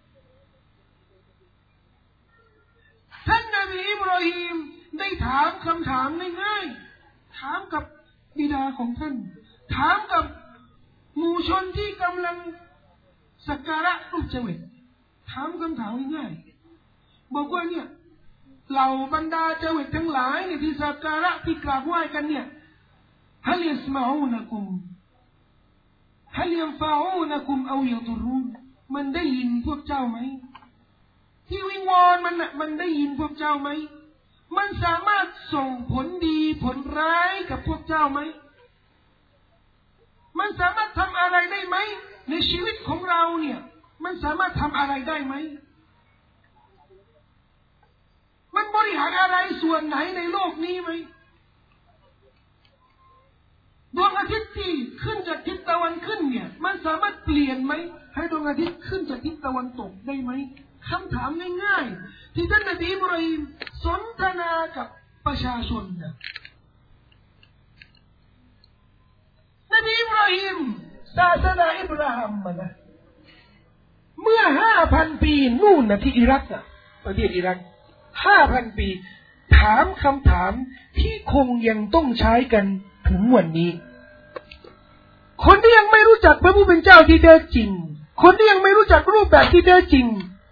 ท่านนบีอิบราฮิมได้ถามคำถามง่ายๆถามกับบิดาของท่านถามกับหมู่ชนที่กำลังสักการะรูปจวิตถามคำถามง่ายๆบอกว่าเนี่ยเหล่าบรรดาจวิตทั้งหลายเนี่ยที่สักการะที่กราบไหว้กันเนี่ยฮัลยัสมาอูนะกุมฮัลยันฟาอูนะกุมเอายะตุรูนมันได้ยินพวกเจ้าไหมที่วิงวอนมันได้ยินพวกเจ้าไหมมันสามารถส่งผลดีผลร้ายกับพวกเจ้าไหมมันสามารถทำอะไรได้ไหมในชีวิตของเราเนี่ยมันสามารถทำอะไรได้ไหมมันบริหารอะไรส่วนไหนในโลกนี้ไหมดวงอาทิตย์ที่ขึ้นจากทิศตะวันขึ้นเนี่ยมันสามารถเปลี่ยนไหมให้ดวงอาทิตย์ขึ้นจากทิศตะวันตกได้ไหมคำถามง่ายๆที่ท่านนบีอิบราฮิมสนทนากับประชาชนนะนบีอิบราฮิมศาสนาอิบราฮิมนะเมื่อ 5,000 ปีนู่นนะที่อิรักนะประเทศอิรัก 5,000 ปีามคำถามที่คงยังต้องใช้กันถึงวันนี้คนที่ยังไม่รู้จักพระผู้เป็นเจ้าที่แท้จริงคนที่ยังไม่รู้จักรูปแบบที่แท้จริง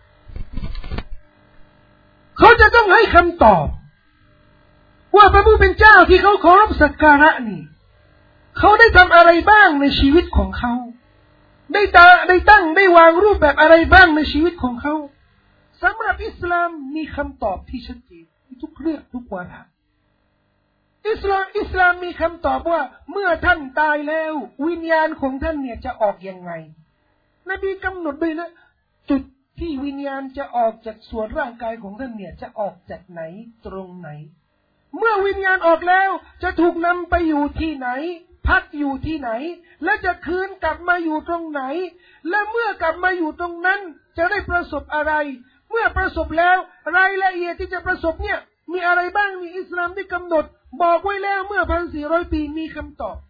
เขาจะต้องให้คำตอบว่าพระผู้เป็นเจ้าที่เขาเคารพสักการะนี่เขาได้ทำอะไรบ้างในชีวิตของเขาได้ตั้งได้วางรูปแบบอะไรบ้างในชีวิตของเขาสำหรับอิสลามมีคำตอบที่ชัดเจนทุกเรื่องทุกวาระอิสลามมีคำตอบว่าเมื่อท่านตายแล้ววิญญาณของท่านเนี่ยจะออกยังไงนบีกำหนดด้วยนะจุดที่วิญญาณจะออกจากส่วนร่างกายของท่านเนี่ยจะออกจากไหนตรงไหนเมื่อวิญญาณออกแล้วจะถูกนำไปอยู่ที่ไหนพักอยู่ที่ไหนและจะคืนกลับมาอยู่ตรงไหนและเมื่อกลับมาอยู่ตรงนั้นจะได้ประสบอะไรเมื่อประสบแล้วรายละเอียดที่จะประสบเนี่ยมีอะไรบ้างมีอิสลามได้กำหนดบอกไว้แล้วเมื่อ 1,400 ปีมีคำตอบ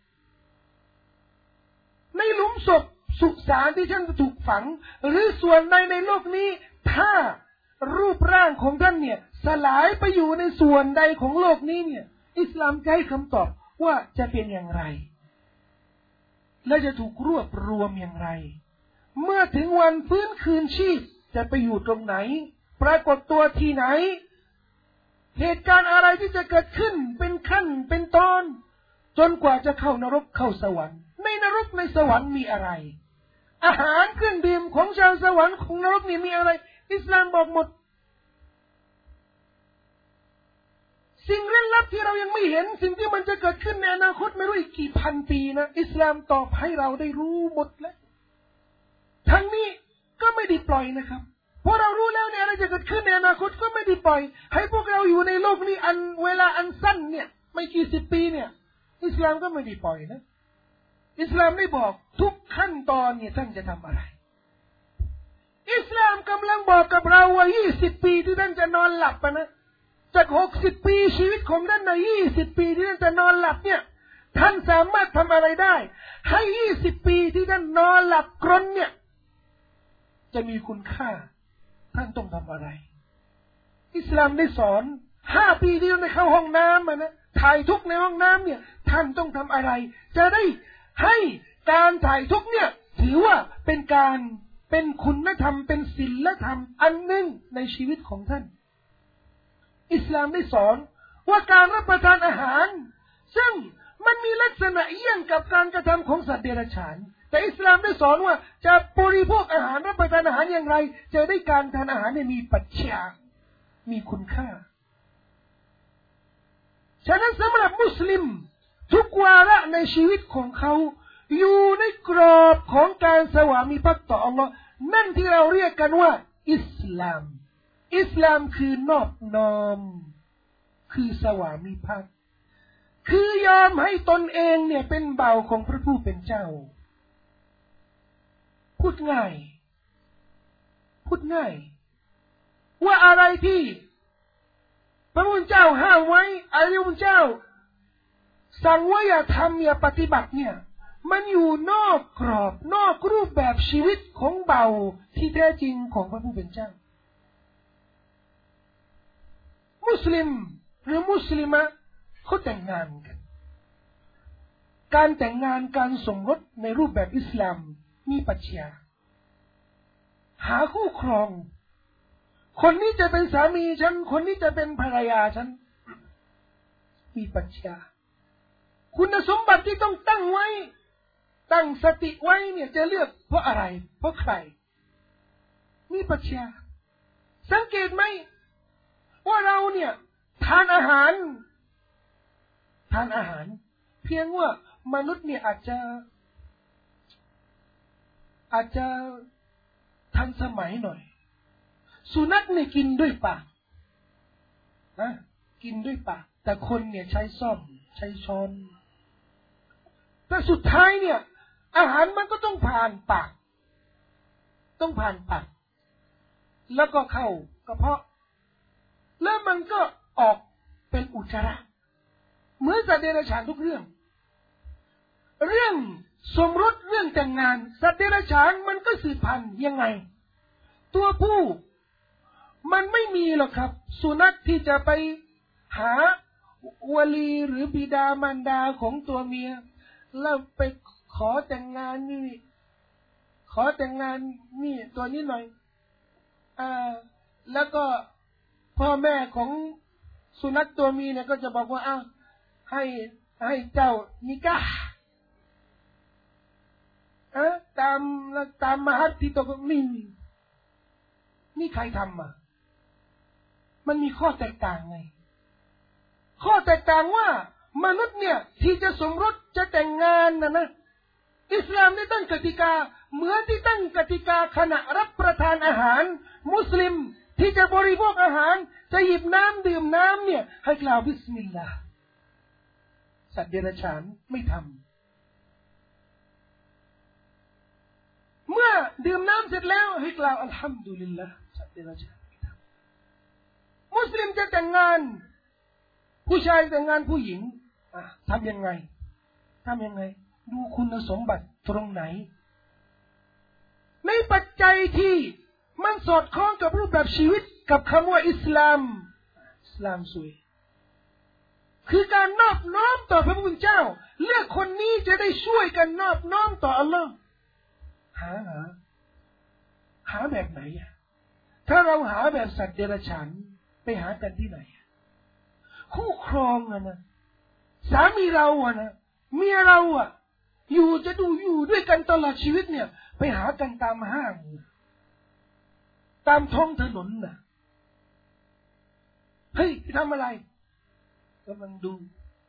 ในหลุมศพสุสานที่ท่านถูกฝังหรือส่วนใดในโลกนี้ถ้ารูปร่างของท่านเนี่ยสลายไปอยู่ในส่วนใดของโลกนี้เนี่ยอิสลามให้คำตอบว่าจะเป็นอย่างไรและจะถูกรวบรวมอย่างไรเมื่อถึงวันฟื้นคืนชีพจะไปอยู่ตรงไหนปรากฏตัวที่ไหนเหตุการณ์อะไรที่จะเกิดขึ้นเป็นขั้นเป็นตอนจนกว่าจะเข้านรกเข้าสวรรค์ในนรกในสวรรค์มีอะไรอาหารเครื่องดื่มของชาวสวรรค์ของนรกนี่มีอะไรอิสลามบอกหมดสิ่งเร้นลับที่เรายังไม่เห็นสิ่งที่มันจะเกิดขึ้นในอนาคตไม่รู้อีกกี่พันปีนะอิสลามตอบให้เราได้รู้หมดแล้วทั้งนี้ก็ไม่ได้ปล่อยนะครับเพราะเรารู้แล้วเนี่ยอะไรจะเกิดขึ้นในอนาคตก็ไม่ได้ปล่อยให้พวกเราอยู่ในโลกนี้อันเวลาอันสั้นเนี่ยไม่กี่สิบปีเนี่ยอิสลามก็ไม่ได้ปล่อยนะอิสลามได้บอกทุกขั้นตอนเนี่ยท่านจะทำอะไรอิสลามกำลังบอกกับเราว่า20 ปีที่ท่านจะนอนหลับนะจาก60 ปีชีวิตของท่านใน20 ปีที่ท่านจะนอนหลับเนี่ยท่านสามารถทำอะไรได้ให้20 ปีที่ท่านนอนหลับกรนเนี่ยจะมีคุณค่าท่านต้องทำอะไรอิสลามได้สอน5 ปีที่ท่านเข้าห้องน้ำนะถ่ายทุกในห้องน้ำเนี่ยท่านต้องทำอะไรจะได้ให้การถ่ายทุกเนี่ยถือว่าเป็นคุณธรรมเป็นศีลธรรมอันหนึ่งในชีวิตของท่านอิสลามได้สอนว่าการรับประทานอาหารซึ่งมันมีลักษณะเยี่ยงกับการกระทำของสัตว์เดรัจฉานแต่อิสลามได้สอนว่าจะบริโภคอาหารรับประทานอาหารอย่างไรจะได้การทานอาหารเนี่ยมีปรัชญามีคุณค่าฉะนั้นสำหรับมุสลิมทุกวาระในชีวิตของเขาอยู่ในกรอบของการสวามิภักดิ์ต่ออัลลอฮ์นั่นที่เราเรียกกันว่าอิสลามอิสลามคือนอบน้อมคือสวามิภักดิ์คือยอมให้ตนเองเนี่ยเป็นเบาของพระผู้เป็นเจ้าพูดง่ายว่าอะไรที่พระผู้เป็นเจ้าห้ามไว้อะไรที่พระผู้เป็นเจ้าสั่งว่าอย่าทำอย่าปฏิบัติเนี่ยมันอยู่นอกกรอบนอกรูปแบบชีวิตของเบาที่แท้จริงของพระผู้เป็นเจ้ามุสลิมหรือมุสลิมะเขาแต่งงานกันการแต่งงานการสมรสในรูปแบบอิสลามมีปรัชญาหาคู่ครองคนนี้จะเป็นสามีฉันคนนี้จะเป็นภรรยาฉันมีปรัชญาคุณสมบัติที่ต้องตั้งไว้ตั้งสติไว้เนี่ยจะเลือกเพราะอะไรเพราะใครมีปรัชญาสังเกตไหมว่าเราเนี่ยทานอาหารเพียงว่ามนุษย์เนี่ยอาจจะทันสมัยหน่อยสุนัขเนี่ยกินด้วยปากนะกินด้วยปากแต่คนเนี่ยใช้ซ่อมใช้ช้อนแต่สุดท้ายเนี่ยอาหารมันก็ต้องผ่านปากแล้วก็เข้ากระเพาะแล้วมันก็ออกเป็นอุจจาระเหมือนสัตว์เดรัจฉานทุกเรื่องสมรสเรื่องแต่งงานสัตว์เดรัจฉานมันก็สืบพันธุ์ยังไงตัวผู้มันไม่มีหรอกครับสุนัขที่จะไปหาวลีหรือบิดามารดาของตัวเมียแล้วไปขอแต่งงานนี่ขอแต่งงานนี่ตัวนี้หน่อยแล้วก็พ่อแม่ของสุนัขตัวเมียเนี่ยก็จะบอกว่าให้เจ้านิกะห์ตามมหัตที่ตกนี่ใครทำอ่ะมันมีข้อแตกต่างไงข้อแตกต่างว่ามนุษย์เนี่ยที่จะสมรสจะแต่งงานนะอิสลามได้ตั้งกติกาเหมือนที่ตั้งกติกาขณะรับประทานอาหารมุสลิมที่จะบริโภคอาหารจะหยิบน้ำดื่มน้ำเนี่ยให้กล่าวบิสมิลลาห์สัตว์เดรัจฉานไม่ทำเมื่อดื่มน้ำเสร็จแล้วให้กล่าวอัลฮัมดุลิลลาห์สัตว์เดรัจฉานไม่ทำมุสลิมจะแต่งงานผู้ชายแต่งงานผู้หญิงทำยังไงดูคุณสมบัติตรงไหนในปัจจัยที่มันสอดคล้องกับรูปแบบชีวิตกับคำว่าอิสลามสวยคือการนอบน้อมต่อพระผู้เป็นเจ้าเลือกคนนี้จะได้ช่วยกันนอบน้อมต่ออัลลอฮ์หาแบบไหนถ้าเราหาแบบสัตว์เดรัจฉานไปหากันที่ไหนคู่ครองนะสามีเรานะเมียเราอยู่ด้วยกันตลอดชีวิตเนี่ยไปหากันตามห้างตามท้องถนนเฮ้ยไปทำอะไรกำลังดู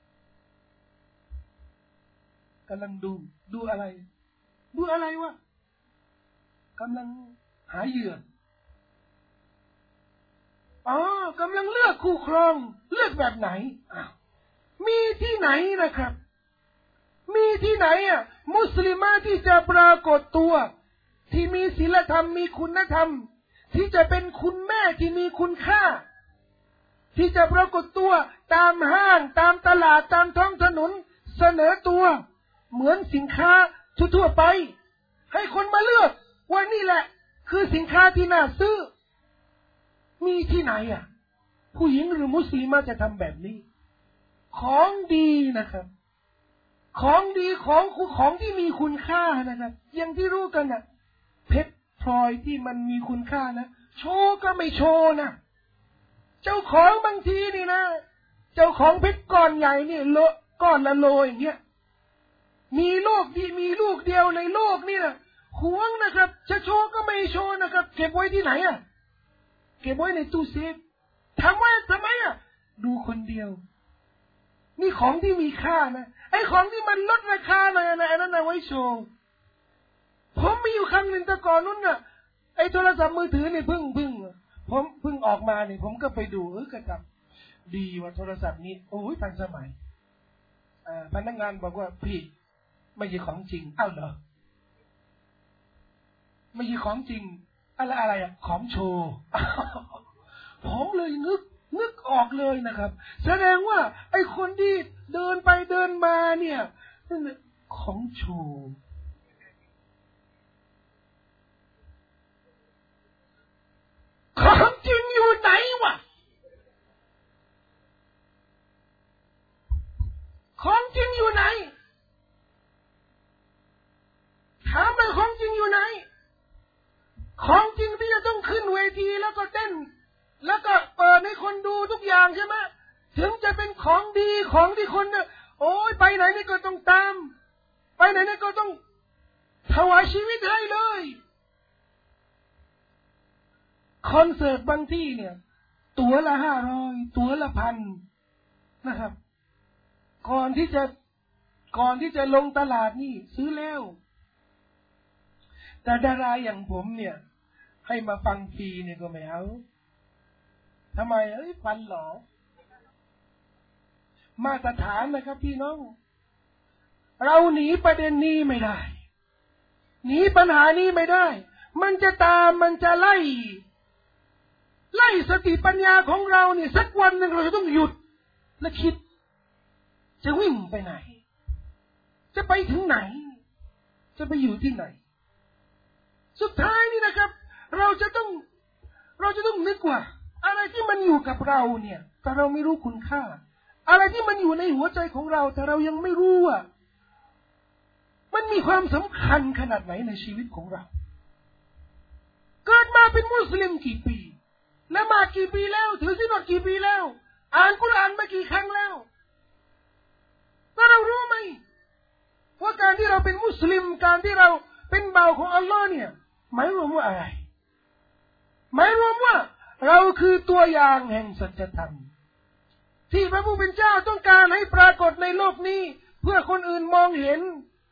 อะไรวะกำลังหาเหยื่อกำลังเลือกคู่ครองเลือกแบบไหนมีที่ไหนนะครับมีที่ไหนมุสลิมะที่จะปรากฏตัวที่มีศีลธรรมมีคุณธรรมที่จะเป็นคุณแม่ที่มีคุณค่าที่จะปรากฏตัวตามห้างตามตลาดตามท้องถนนเสนอตัวเหมือนสินค้าทั่วไปให้คนมาเลือกว่านี่แหละคือสินค้าที่น่าซื้อมีที่ไหนผู้หญิงหรือมุสลิมะจะทำแบบนี้ของดีนะครับของดีของที่มีคุณค่านะครับอย่างที่รู้กันเพชรพลอยที่มันมีคุณค่านะโชว์ก็ไม่โชว์นะเจ้าของบางทีนี่นะเจ้าของเพชรก้อนใหญ่นี่ก้อนละโลอย่างเงี้ยมีลูกลูกเดียวในโลกนี่นะหวงนะครับจะโชว์ก็ไม่โชว์นะครับเก็บไว้ที่ไหนเก็บไว้ในตู้เซฟทำไมดูคนเดียวนี่ของที่มีค่านะไอ้ของที่มันลดราคาหน่อยนะไอ้นั่นไว้โชว์ผมมีอยู่ครั้งหนึ่งแต่ก่อนนู้นไอ้โทรศัพท์มือถือนี่เพิ่งออกมาเนี่ยผมก็ไปดูก็จับดีว่าโทรศัพท์นี้โอ้ยทันสมัยพนักงานบอกว่าพี่ไม่ใช่ของจริงเหรอไม่ใช่ของจริงอะไรของโชว์ผมเลยนึกออกเลยนะครับแสดงว่าไอ้คนที่เดินไปเดินมาเนี่ยของโชว์ของจริงอยู่ไหนวะของจริงอยู่ไหนถามเลยของจริงอยู่ไหนของจริงที่จะต้องขึ้นเวทีแล้วก็เต้นแล้วก็เปิดให้คนดูทุกอย่างใช่ไหมถึงจะเป็นของดีของที่คนเนี่ยโอ้ยไปไหนนี่ก็ต้องตามไปไหนนี่ก็ต้องถวายชีวิตให้เลยคอนเสิร์ตบางที่เนี่ยตั๋วละ500ตั๋วละ1,000นะครับก่อนที่จะลงตลาดนี่ซื้อแล้วแต่ดาราอย่างผมเนี่ยให้มาฟังฟรีเนี่ยก็ไม่เอาทำไมฟันหลอมาตรฐานนะครับพี่น้องเราหนีประเด็นนี้ไม่ได้หนีปัญหานี้ไม่ได้มันจะตามมันจะไล่สติปัญญาของเราเนี่ยสักวันหนึ่งเราจะต้องหยุดและคิดจะวิ่งไปไหนจะไปถึงไหนจะไปอยู่ที่ไหนสุดท้ายนี่นะครับเราจะต้องนึกว่าอะไรที่มันอยู่กับเราเนี่ยแต่เราไม่รู้คุณค่าอะไรที่มันอยู่ในหัวใจของเราแต่เรายังไม่รู้ว่ามันมีความสำคัญขนาดไหนในชีวิตของเราเกิดมาเป็นมุสลิมกี่ปีละหมาดกี่ปีแล้วถือศีลอดกี่ปีแล้วอ่านกุรอานมากี่ครั้งแล้วแล้วเรารู้ไหมว่าการที่เราเป็นมุสลิมการที่เราเป็นบ่าวของอัลลอฮ์เนี่ยหมายรวมว่าอะไรหมายรวมว่าเราคือตัวอย่างแห่งสัจธรรมที่พระผู้เป็นเจ้าต้องการให้ปรากฏในโลกนี้เพื่อคนอื่นมองเห็น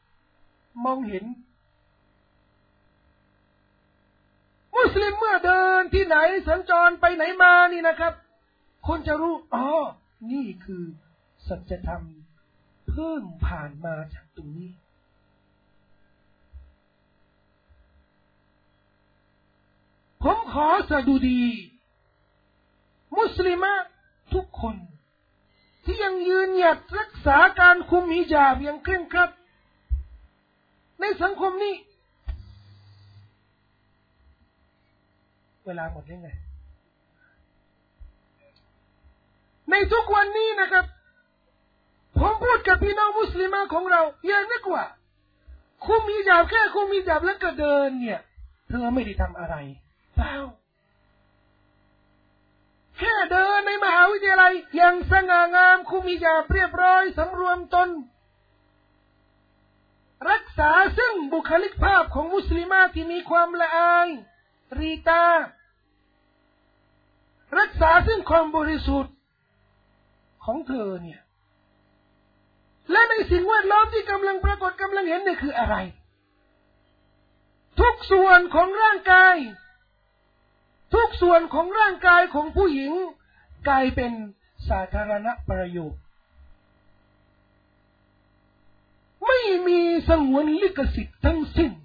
มุสลิมเมื่อเดินที่ไหนสัญจรไปไหนมานี่นะครับคนจะรู้อ๋อนี่คือสัจธรรมเพิ่งผ่านมาจากตรงนี้ผมขอสดุดีมุสลิมะทุกคนที่ยังยืนหยัดรักษาการคุมฮิญาบอย่างเคร่งครัดในสังคมนี้เวลาหมดยังไงในทุกวันนี้นะครับผมพูดกับพี่น้องมุสลิมของเราอย่านึกว่าคุมฮิญาบแค่คุมฮิญาบแล้วก็เดินเนี่ยเธอไม่ได้ทำอะไรเปล่าแค่เดินในมหาวิทยาลัยอย่างสง่างามคุมฮิญาบเรียบร้อยสำรวมตนรักษาซึ่งบุคลิกภาพของมุสลิมที่มีความละอายรีตารักษาซึ่งความบริสุทธิ์ของเธอเนี่ยและในสิ่งแวดล้อมที่กำลังปรากฏกำลังเห็นนี่คืออะไรทุกส่วนของร่างกายทุกส่วนของร่างกายของผู้หญิงกลายเป็นสาธารณประโยชน์ไม่มีสงวนลิขสิทธิ์ทั้งสิ้น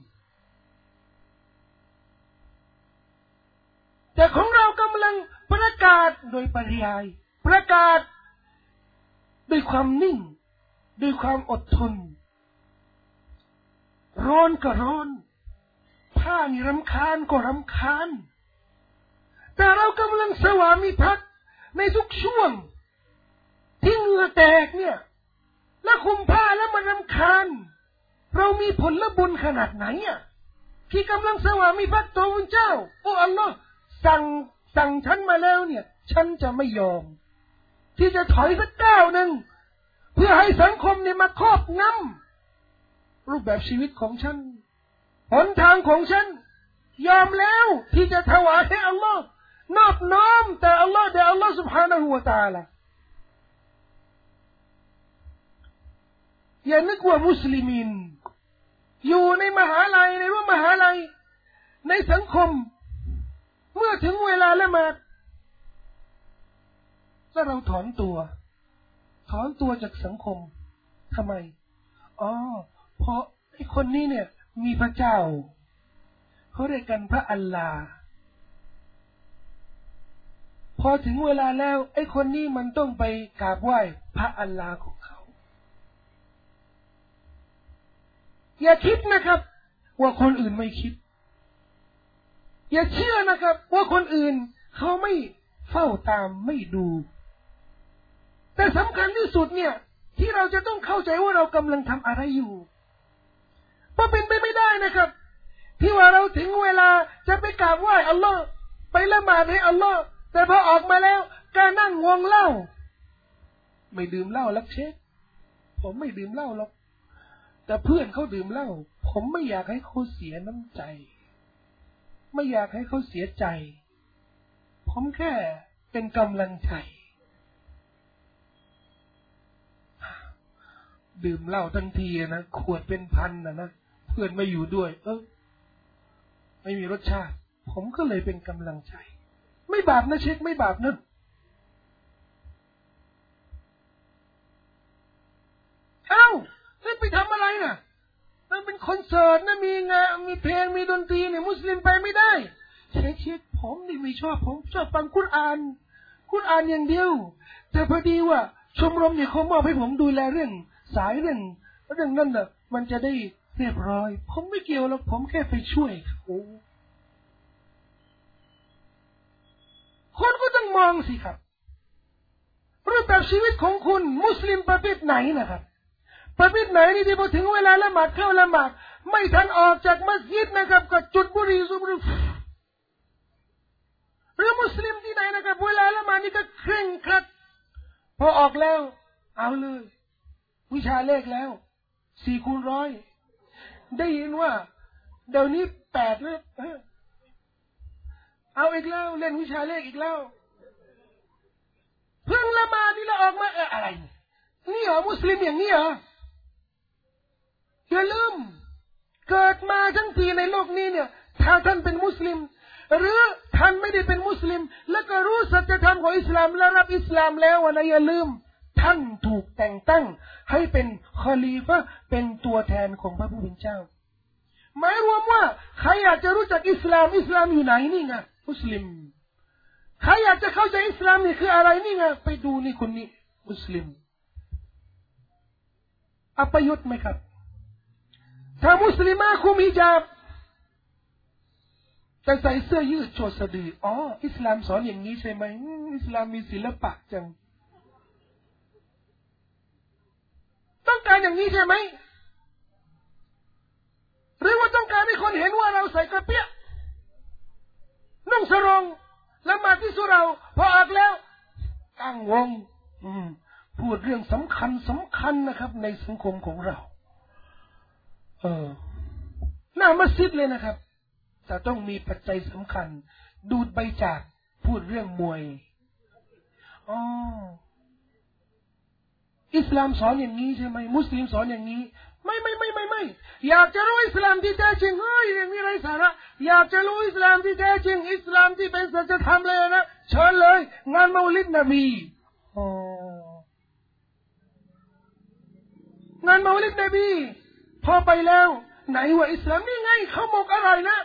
แต่ของเรากำลังประกาศโดยปริยายประกาศด้วยความนิ่งด้วยความอดทนร้อนก็ร้อนผ้านี่รำคาญก็รำคาญแต่เรากำลังสวามิภักดิ์ในทุกช่วงที่เหงื่อแตกเนี่ยและคุมผ้าแล้วมันรำคาญเรามีผลบุญขนาดไหนอ่ะที่กำลังสวามิภักดิ์ต่อพระเจ้าโอ้อัลลอฮ์สั่งฉันมาแล้วเนี่ยฉันจะไม่ยอมที่จะถอยสักก้าวหนึ่งเพื่อให้สังคมเนี่ยมาครอบงำรูปแบบชีวิตของฉันหนทางของฉันยอมแล้วที่จะถวายให้อัลลอฮ์นอบน้อมแต่อัลลอฮ์سبحانه และ تعالى อย่านึกว่ามุสลิมินอยู่ในมหาลัยในรั้วมหาลัยในสังคมเมื่อถึงเวลาละหมาดแล้วเราถอนตัวจากสังคมทำไมอ๋อเพราะไอ้คนนี้เนี่ยมีพระเจ้าเขาเรียกกันพระอัลลาห์พอถึงเวลาแล้วไอ้คนนี้มันต้องไปกราบไหว้พระอัลลาห์ของเขาอย่าคิดนะครับว่าคนอื่นไม่คิดอย่าเชื่อนะครับว่าคนอื่นเขาไม่เฝ้าตามไม่ดูแต่สำคัญที่สุดเนี่ยที่เราจะต้องเข้าใจว่าเรากำลังทำอะไรอยู่เพราะเป็นไปไม่ได้นะครับที่ว่าเราถึงเวลาจะไปกราบไหว้อัลลอฮ์ไปละหมาดให้อัลลอฮ์แต่พอออกมาแล้วก็นั่งวงเหล้าไม่ดื่มเหล้าลักเชคผมไม่ดื่มเหล้าหรอกแต่เพื่อนเขาดื่มเหล้าผมไม่อยากให้เขาเสียน้ำใจไม่อยากให้เขาเสียใจผมแค่เป็นกำลังใจดื่มเหล้าทั้งทีนะขวดเป็นพันนะเพื่อนไม่อยู่ด้วยไม่มีรสชาติผมก็เลยเป็นกำลังใจไม่บาปนะเช็คไม่บาปนะแล้วไปทำอะไรน่ะมันเป็นคอนเสิร์ตนะมีงานมีเพลงมีดนตรีเนี่ยมุสลิมไปไม่ได้เช็คผมนี่ไม่ชอบผมชอบฟังกุรอานอย่างเดียวแต่พอดีว่าชมรมเนี่ยเขามอบให้ผมดูแลเรื่องสายเรื่องนั่นน่ะมันจะได้เรียบร้อยผมไม่เกี่ยวหรอกผมแค่ไปช่วยคนก็ต้องมองสิครับชีวิตของคุณมุสลิมประเภทไหนนะครับประเภทไหนนี่ที่พอถึงเวลาละหมาดเข้าละหมาดไม่ทันออกจากมัสยิดนะครับก็จุดบุหรี่สูบบุหรี่หรือมุสลิมที่ไหนนะครับเวลาละหมาดนี่ก็เคร่งครัดพอออกแล้วเอาเลยวิชาเลขแล้ว4×100ได้ยินว่าเดี๋ยวนี้8แล้วเอาอีกแล้วเล่นวิชาเลขอีกแล้วเพิ่งละหมาดนี่แล้วออกมาอะไรนี่เหรอมุสลิมอย่างนี้เหรออย่าลืมเกิดมาทั้งทีในโลกนี้เนี่ยถ้าท่านเป็นมุสลิมหรือท่านไม่ได้เป็นมุสลิมแล้วก็รู้สัจธรรมของอิสลามและรับอิสลามแล้วนะอย่าลืมท่านถูกแต่งตั้งให้เป็นคอลีฟะห์เป็นตัวแทนของพระผู้เป็นเจ้าหมายรวมว่าใครอยากจะรู้จักอิสลามอยู่ไหนนี่ไงมุสลิมใครอยากจะเข้าใจอิสลามนี่คืออะไรนี่ไงไปดูนี่คนนี้มุสลิมอัปยศไหมครับถ้ามุสลิมคุมฮิญาบแต่ใส่เสื้อยืดโชว์สะดืออิสลามสอนอย่างนี้ใช่ไหมอิสลามมีศิลปะจังต้องการอย่างนี้ใช่ไหมหรือว่าต้องการให้คนเห็นว่าเราใส่กระเปี๊ยะนุ่งสรงละหมาดที่สุเราพอออกแล้วตั้งวงพูดเรื่องสำคัญนะครับในสังคมของเราหน้ามัสยิดเลยนะครับจะต้องมีปัจจัยสำคัญดูดใบจากพูดเรื่องมวยอิสลามสอนอย่างนี้ใช่ไหมมุสลิมสอนอย่างนี้ไม่อยากจะรู้อิสลามที่แท้จริงอย่างนี้ไรสาระอยากจะรู้อิสลามที่แท้จริงอิสลามที่เป็นสัจธรรมเลยนะเชิญเลยงานเมาลิดนบีงานเมาลิดนบีพอไปแล้วไหนว่าอิสลามนี่ไงข้าวหมกอร่อยนะ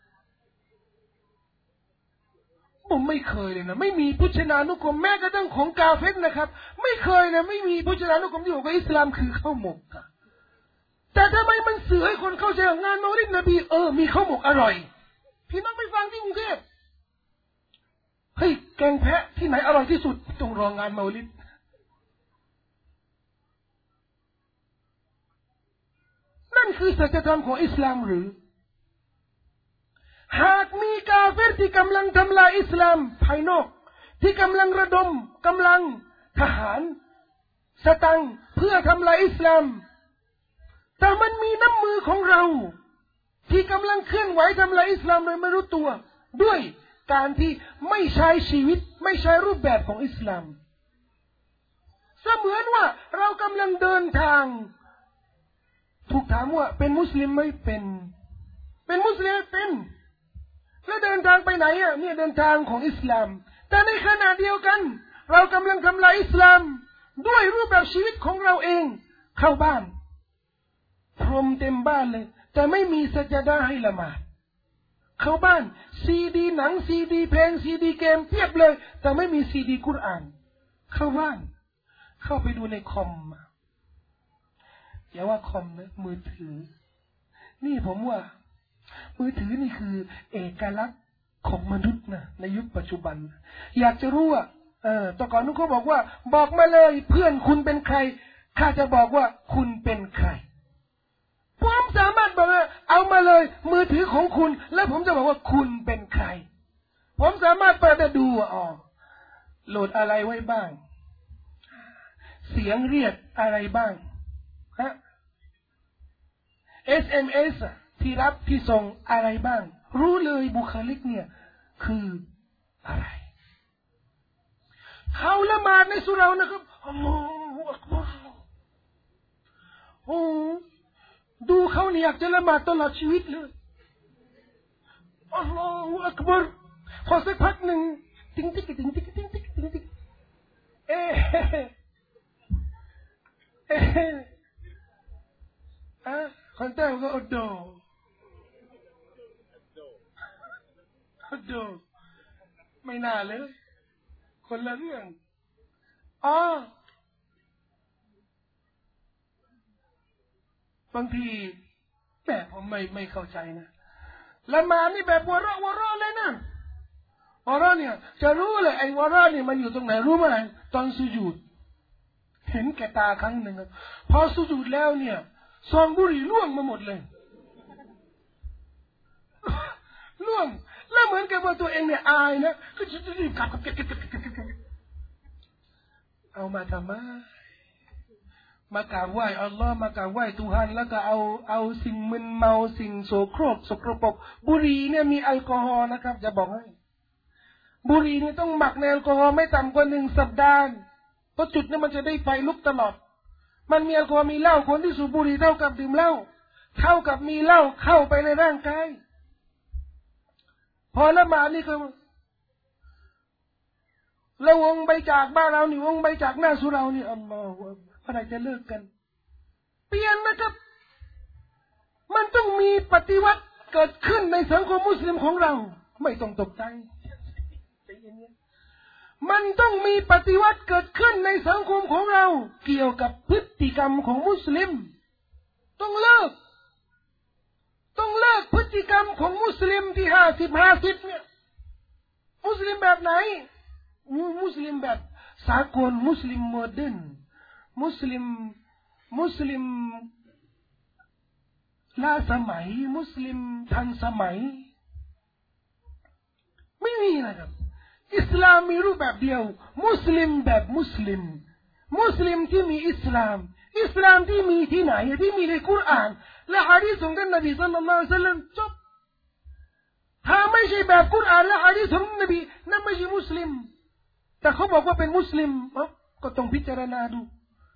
ผมไม่เคยเลยนะไม่มีพุทธนานุกรมแม้กระทั่งของกาเฟรนะครับไม่เคยนะไม่มีพุทธนานุกรมที่บอกว่าอิสลามคือข้าวหมกแต่ทำไมมันสื่อให้คนเข้าใจงานเมาลิดนบีมีข้าวหมกอร่อยพี่น้องไปฟังที่กรุงเทพเฮ้ยแกงแพะที่ไหนอร่อยที่สุดต้องรองานเมาลิดนั่นคือสัจธรรมของอิสลามหรือหากมีกาเฟรที่กำลังทำลายอิสลามภายนอกที่กำลังระดมกำลังทหารสตังเพื่อทำลายอิสลามแต่มันมีน้ำมือของเราที่กำลังเคลื่อนไหวทำลายอิสลามโดยไม่รู้ตัวด้วยการที่ไม่ใช้ชีวิตไม่ใช้รูปแบบของอิสลามเสมือนว่าเรากำลังเดินทางถูกถามว่าเป็นมุสลิมไม่เป็นมุสลิมเป็นแล้วเดินทางไปไหนเนี่ยเดินทางของอิสลามแต่ในขณะเดียวกันเรากำลังทำลายอิสลามด้วยรูปแบบชีวิตของเราเองเข้าบ้านพรมเต็มบ้านเลยแต่ไม่มีสัจดาให้ละหมาดเข้าบ้านซีดีหนังซีดีเพลงซีดีเกมเพียบเลยแต่ไม่มีซีดีกุรอานเข้าบ้านเข้าไปดูในคอมอย่าว่าคอมนะมือถือนี่ผมว่ามือถือนี่คือเอกลักษณ์ของมนุษย์นะในยุคปัจจุบันอยากจะรู้แต่ก่อนนู้นเขาบอกว่าบอกมาเลยเพื่อนคุณเป็นใครข้าจะบอกว่าคุณเป็นใครผมสามารถบอกว่าเอามาเลยมือถือของคุณแล้วผมจะบอกว่าคุณเป็นใครผมสามารถเปิดดูโหลดอะไรไว้บ้างเสียงเรียกอะไรบ้างSMS ที่รับที่ส่งอะไรบ้างรู้เลยบุคลิกเนี่ยคืออะไรเขาละหมาดในสุเรานะครับอัลลอฮฺอักบัรดูเขาเนี่ยอยากจะละหมาดตลอดชีวิตเลยอัลลอฮฺอักบัรพอสักพักหนึ่งติ๊งติ๊กติ๊งติ๊กติ๊งติ๊กติ๊งติ๊กคนแต่ก็อดดูไม่น่าเลยคนละเรื่องบางทีแต่ผมไม่เข้าใจนะละหมาดนี่แบบวะเราะเลยนะวะเราะเนี่ยจะรู้เลยไอ้วะเราะเนี่ยมันอยู่ตรงไหนรู้ไหมตอนสุญูดเห็นแก่ตาครั้งหนึ่งพอสุญูดแล้วเนี่ยซองบุหรี่ล่วงมาหมดเลยล่วงแล้วเหมือนกับว่าตัวเองเนี่ยอายนะก็จะรีบกลับเอามาทำไมมากราบไหว้อัลลอฮ์มากราบไหว้ตุฮันแล้วก็เอาสิ่งมึนเมาสิ่งโสโครกสกปรกบุหรี่เนี่ยมีแอลกอฮอล์นะครับจะบอกให้บุหรี่เนี่ยต้องหมักในแอลกอฮอล์ไม่ต่ำกว่า1 สัปดาห์เพราะจุดนี้มันจะได้ไฟลุกตลอดมันมีแอลกอฮอล์มีเหล้าคนที่สูบบุหรี่เท่ากับดื่มเหล้าเท่ากับมีเหล้าเข้าไปในร่างกายพอละหมาดนี่คือแล้ววงใบจากบ้านเรานี่วงใบจากหน้าสุเรานี่อัลลอฮฺเมื่อไหร่จะเลิกกันเปลี่ยนนะครับมันต้องมีปฏิวัติเกิดขึ้นในสังคมมุสลิมของเราไม่ต้องตกใจมันต้องมีปฏิวัติเกิดขึ้นในสังคมของเราเกี่ยวกับพฤติกรรมของมุสลิมต้องเลิกพฤติกรรมของมุสลิมที่50เนี่ยมุสลิมแบบไหนมุสลิมแบบสากลมุสลิมโมเดิร์นมุสลิมล้าสมัยมุสลิมทันสมัยไม่มีนะครับอิสลามมีรูปแบบเดียวมุสลิมแบบมุสลิมที่มีอิสลามที่มีที่ไหนที่มีในกุรอานและหะดีษของท่านนบีศ็อลลัลลอฮุอะลัยฮิวะซัลลัมจบถ้าไม่ใช่แบบกุรอานและหะดีษของนบีนั่นไม่ใช่มุสลิมแต่เขาบอกว่าเป็นมุสลิมก็ต้องพิจารณาดู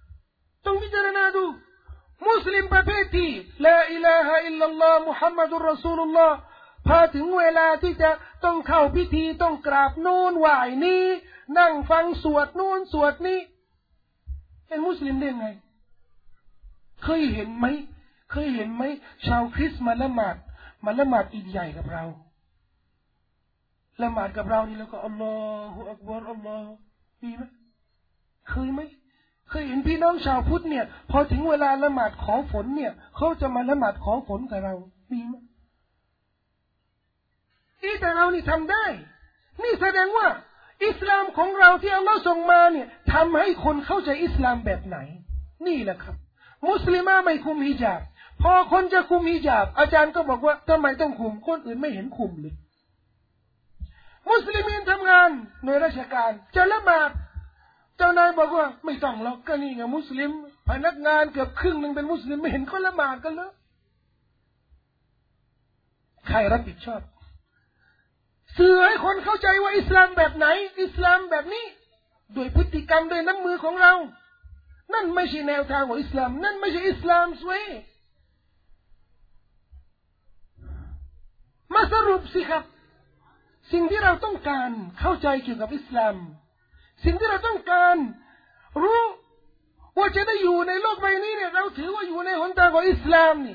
มุสลิมประเภทที่ลาอิลาฮะอิลลัลลอฮ์มุฮัมมัดุรรอซูลุลลอฮ์พอถึงเวลาที่จะต้องเข้าพิธีต้องกราบนู่นไหว้นี้นั่งฟังสวดนู่นสวดนี้เป็นมุสลิมได้ไงเคยเห็นไหมชาวคริสต์มาละหมาดอีดใหญ่กับเราละหมาดกับเรานี่แล้วก็อัลลอฮฺอักบัรอัลลอฮฺมีไหมเคยเห็นพี่น้องชาวพุทธเนี่ยพอถึงเวลาละหมาดขอฝนเนี่ยเขาจะมาละหมาดขอฝนกับเรามีไหมแต่เรานี่ทำได้นี่แสดงว่าอิสลามของเราที่อัลลอฮฺส่งมาเนี่ยทำให้คนเข้าใจอิสลามแบบไหนนี่แหละครับมุสลิมะไม่คุมฮิญาบพอคนจะคุมฮิญาบอาจารย์ก็บอกว่าทำไมต้องคุมคนอื่นไม่เห็นคุมเลยมุสลิมทำงานหน่วยราชการจะละหมาดเจ้านายบอกว่าไม่ต้องหรอกก็นี่ไงมุสลิมพนักงานเกือบครึ่งนึงเป็นมุสลิมไม่เห็นคนละหมาดกันเลยใครรับผิดชอบสื่อให้คนเข้าใจว่าอิสลามแบบไหนอิสลามแบบนี้โดยพฤติกรรมโดยน้ำมือของเรานั่นไม่ใช่แนวทางของอิสลามนั่นไม่ใช่อิสลามสวยมาสรุปสิครับสิ่งที่เราต้องการเข้าใจเกี่ยวกับอิสลามสิ่งที่เราต้องการรู้ว่าจะได้อยู่ในโลกใบนี้เนี่ยเราถือว่าอยู่ในหนทางของอิสลามนี่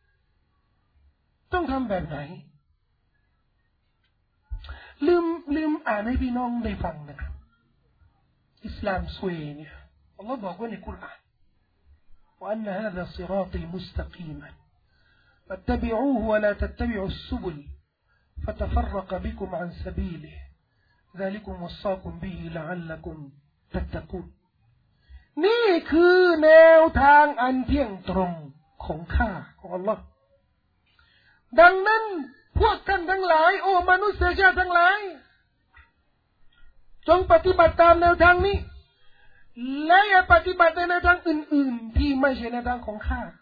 ต้องทำแบบไหนลืมอ่านให้พี่น้องได้ฟังนะครับอิสลามสวยเนี่ยอัลลอฮ์บอกว่าในกุรอานว่าอันฮาซาศิรอตีมุสตะกีมันفاتبعوه ولا تتبعوا السبل فتفرق بكم عن سبيله ذلكم وصاكم به لعلكم تتقون นี่คือแนวทางอันเที่ยงตรงของข้าของอัลลอฮ์ดังนั้นพวกท่านทั้งหลายโอ้มนุษยชาติทั้งหลายจงปฏิบัติตามแนวทางนี้และอย่าปฏิบัติในแนวทางอื่นๆที่ไม่ใช่แนวทางของข้า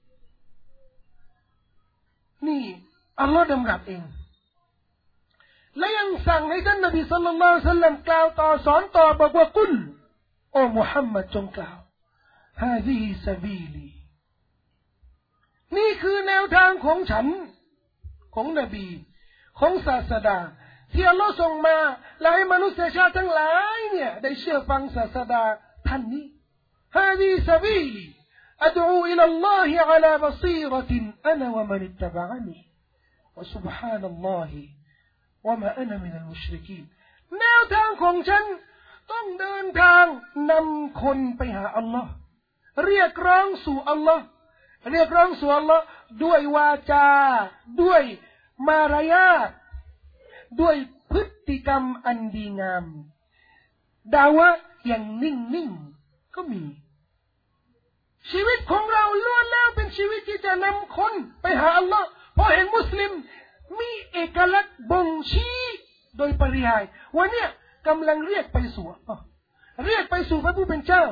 นี่อัลลอฮ์ดำรัสเองและยังสั่งให้ท่านนบีศ็อลลัลลอฮุอะลัยฮิวะซัลลัมกล่าวต่อสอนต่อบอกว่ากุลโอ้มุฮัมมัดจงกล่าวฮาซิฮิซะบีลีนี่คือแนวทางของฉันของนบีของศาสดาที่อัลลอฮ์ส่งมาและให้มนุษยชาติทั้งหลายเนี่ยได้เชื่อฟังศาสดาท่านนี้ฮาซิฮิซะบีลีأدعو إلى الله على بصيرة أنا ومن اتبعني وسبحان الله وما أنا من المشركين แนวทางของฉันต้องเดินทางนำคนไปหาอัลลอฮ์เรียกร้องสู่อัลลอฮ์ด้วยวาจาด้วยมารยาทด้วยพฤติกรรมอันดีงามดาวะอย่างนิ่งก็มีชีวิตของเราล้วนแล้วเป็นชีวิตที่จะนำคนไปหาอัลลอฮ์เพราะเห็นมุสลิมมีเอกลักษณ์บ่งชี้โดยปริยายวันนี้กำลังเรียกไปสู่พระผู้เป็นเจ้า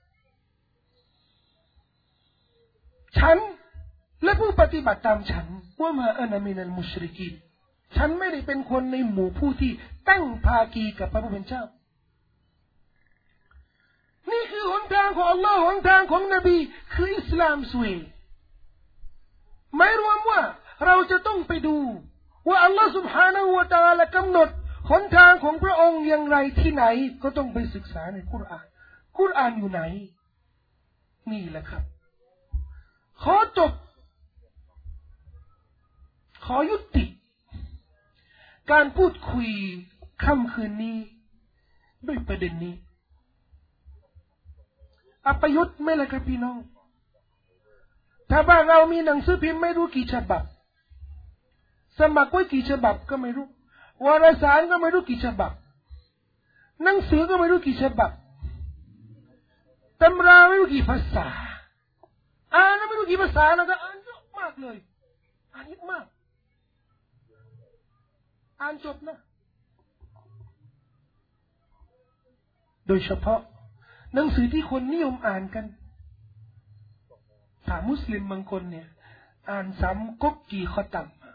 ฉันและผู้ปฏิบัติตามฉันว่ามาอานามินัลมุชริกีนฉันไม่ได้เป็นคนในหมู่ผู้ที่ตั้งภาคีกับพระผู้เป็นเจ้านี่คือหนทางของอัลลอฮ์หนทางของนบีคืออิสลามสวยไม่รวมว่าเราจะต้องไปดูว่าอัลลอฮ์ سبحانه และ تعالى กำหนดหนทางของพระองค์อย่างไรที่ไหนก็ต้องไปศึกษาในกุรอานอยู่ไหนนี่แหละครับขอยุติการพูดคุยค่ำคืนนี้ด้วยประเด็นนี้อัปยศไหมล่ะครับพี่น้องถ้าบ้านเรามีหนังสือพิมพ์ไม่รู้กี่ฉบับสมัครไว้กี่ฉบับก็ไม่รู้วารสารก็ไม่รู้กี่ฉบับหนังสือก็ไม่รู้กี่ฉบับตำราไม่รู้กี่ภาษาอ่านไม่รู้กี่ภาษานะก็อ่านเยอะมากเลยอ่านเยอะมากอ่านจบนะโดยเฉพาะหนังสือที่คนนิยมอ่านกันถามมุสลิมบางคนเนี่ยอ่านซ้ำก๊กกี่ข้อต่ำ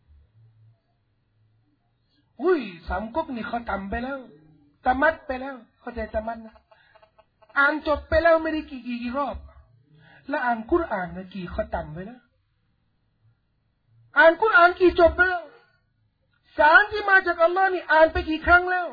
สามก๊กนี่ข้อต่ำไปแล้วตะมัดไปแล้วเข้าใจตะมัดนะอ่านจบไปแล้วไม่ได้กี่รอบแล้วอ่านกุรอานนะกี่ข้อต่ำไปแล้วอ่านกุรอานกี่จบไปแล้วสารที่มาจากอัลลอฮ์นี่อ่านไปกี่ครั้งแล้ว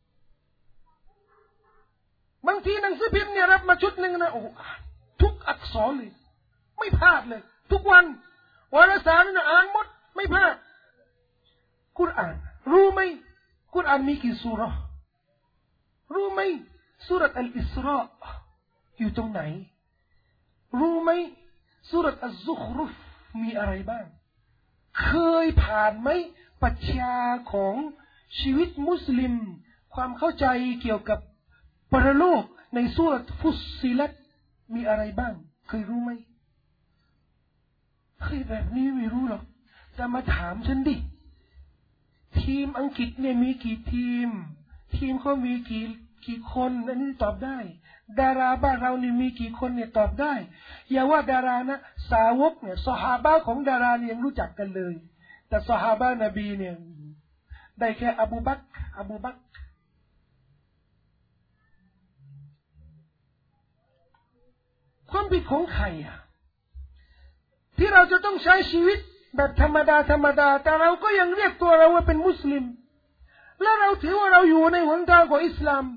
บางทีหนังสือพิมพ์เนี่ยรับมาชุดหนึ่งนะโอ้อ่านทุกอักษรเลยไม่พลาดเลยทุกวันวารสารเนี่ยอ่านหมดไม่พลาดกุรอานรู้ไหมกุรอานมีกี่ซูเราะห์รู้ไหมซูเราะห์อัลอิสราอยู่ตรงไหนรู้ไหมซูเราะห์อัลซุครุฟมีอะไรบ้างเคยผ่านไหมปรัชญาของชีวิตมุสลิมความเข้าใจเกี่ยวกับปรโลกในซูเราะห์ฟุสซิลัตมีอะไรบ้างเคยรู้ไหมเคยแบบนี้ไม่รู้หรอกแต่มาถามฉันดิทีมอังกฤษเนี่ยมีกี่ทีมเขามีกี่คนอันนี้ตอบได้ดาราบ้านเรานี่มีกี่คนเนี่ยตอบได้อย่าว่าดารานะสาวกเนี่ยซอฮาบะห์ของดาราเนี่ยยังรู้จักกันเลยแต่ซอฮาบะห์นบีเนี่ยได้แค่อบูบักรความผิดของใครอะที่เราจะต้องใช้ชีวิตแบบธรรมดาแต่เราก็ยังเรียกตัวเราว่าเป็นมุสลิมและเราถือว่าเราอยู่ในหนทางของอิสลาม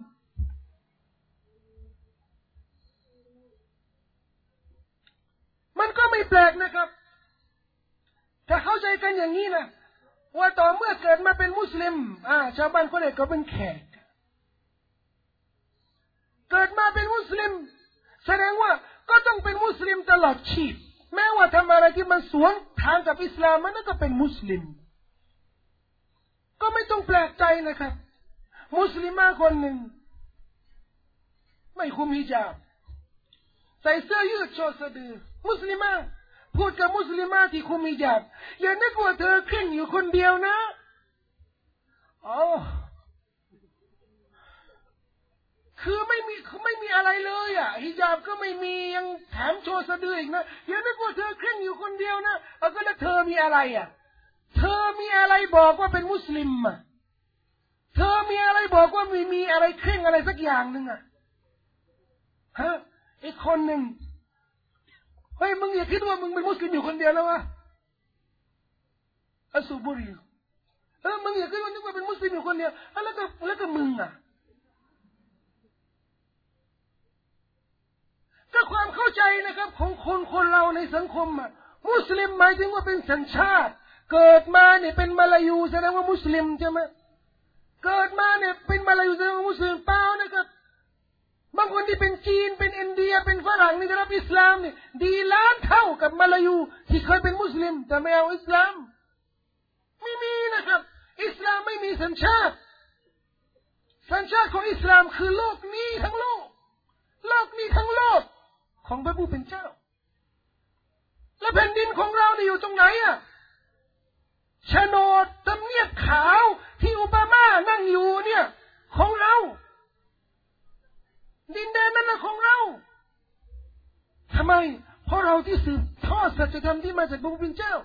มันก็ไม่แปลกนะครับถ้าเข้าใจกันอย่างนี้นะว่าต่อเมื่อเกิดมาเป็นมุสลิมชาวบ้านเขาเรียกเขาเป็นแขกเกิดมาเป็นมุสลิมแสดงว่าก็ต้องเป็นมุสลิมตลอดชีพแม้ว่าทำอะไรที่มันสวนทางกับอิสลามมันก็เป็นมุสลิมก็ไม่ต้องแปลกใจนะครับมุสลิมคนหนึ่งไม่คุมฮิญาบใส่เสื้อยืดโชว์สะดือมุสลิมพูดกับมุสลิมที่คุมฮิญาบอย่านึกว่าเธอเคร่งอยู่คนเดียวนะคือไม่มีอะไรเลยฮิญาบก็ไม่มียังแถมโชว์สะดืออีกนะอย่านึกว่าเธอเคร่งอยู่คนเดียวนะก็แล้วเธอมีอะไรเธอมีอะไรบอกว่าเป็นมุสลิมเธอมีอะไรบอกว่ามีอะไรเคร่งอะไรสักอย่างหนึ่งอีกคนหนึ่งเฮ้ยมึงอย่าคิดว่ามึงเป็นมุสลิมอยู่คนเดียวแล้ววะอัสซูบุรีมึงอย่าคิดว่านึกว่าเป็นมุสลิมอยู่คนเดียวแล้วก็มึงก็ความเข้าใจนะครับของคนเราในสังคมมุสลิมหมายถึงว่าเป็นสัญชาติเกิดมาเนี่ยเป็นมาลายูแสดงว่ามุสลิมใช่ไหมเกิดมาเนี่ยเป็นมาลายูแสดงว่ามุสลิมเปล่านะครับบางคนที่เป็นจีนเป็นอินเดียเป็นฝรั่งนี่ได้รับอิสลามเนี่ยดีล้านเท่ากับมาลายูที่เคยเป็นมุสลิมแต่ไม่เอาอิสลามไม่มีนะครับอิสลามไม่มีสัญชาติของอิสลามคือโลกนี้ทั้งโลกของพระผู้เป็นเจ้าและแผ่นดินของเราเนี่ยอยู่ตรงไหนอ่ะโฉนดทำเนียบขาวที่โอบามานั่งอยู่เนี่ยของเราดินแดนนั้นนะของเราทำไมเพราะเราที่สืบทอดสัจธรรมที่มาจากพระผู้เป็นเจ้า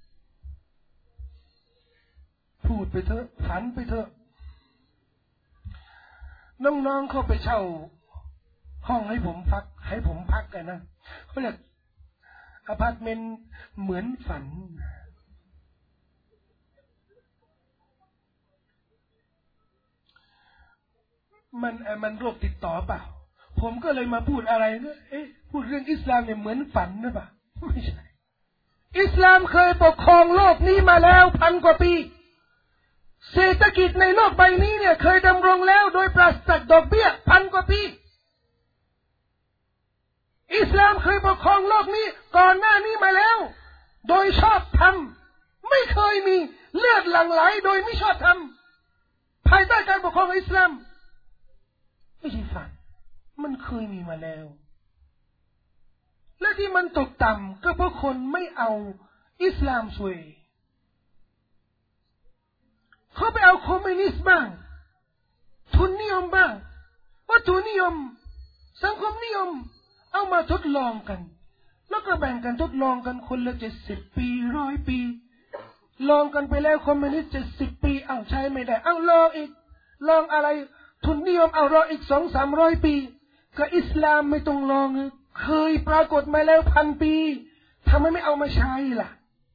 พูดไปเถอะฝันไปเถอะน้องๆเข้าไปเช่าห้องให้ผมพักกันนะเขาเรียกอพาร์ตเมนต์เหมือนฝันมันโรคติดต่อเปล่าผมก็เลยมาพูดอะไรเนี่ยพูดเรื่องอิสลามเนี่ยเหมือนฝันนะป่ะไม่ใช่อิสลามเคยปกครองโลกนี้มาแล้ว1,000 กว่าปีเศรษฐกิจในโลกใบนี้เนี่ยเคยดำรงแล้วโดยปราศจากดอกเบี้ย1,000 กว่าปีอิสลามเคยปกครองโลกนี้ก่อนหน้านี้มาแล้วโดยชอบธรรมไม่เคยมีเลือดหลั่งไหลโดยไม่ชอบธรรมภายใต้การปกครองอิสลามไม่ใช่ฝันมันเคยมีมาแล้วและที่มันตกต่ำก็เพราะคนไม่เอาอิสลามช่วยเขาไปเอาคอมมิวนิสต์บ้างทุนนิยมบ้างวัตถุนิยมสังคมนิยมเอามาทดลองกันแล้วก็แบ่งกันทดลองกันคนละ70 ปี100 ปีลองกันไปแล้วคอมมิวนิสต์70 ปีเอาใช้ไม่ได้เอาลองอีกลองอะไรทุนนิยมเอารออีก200-300 ปีก็อิสลามไม่ต้องลองเคยปรากฏมาแล้ว1,000 ปีทำไมไม่เอามาใช้ล่ะ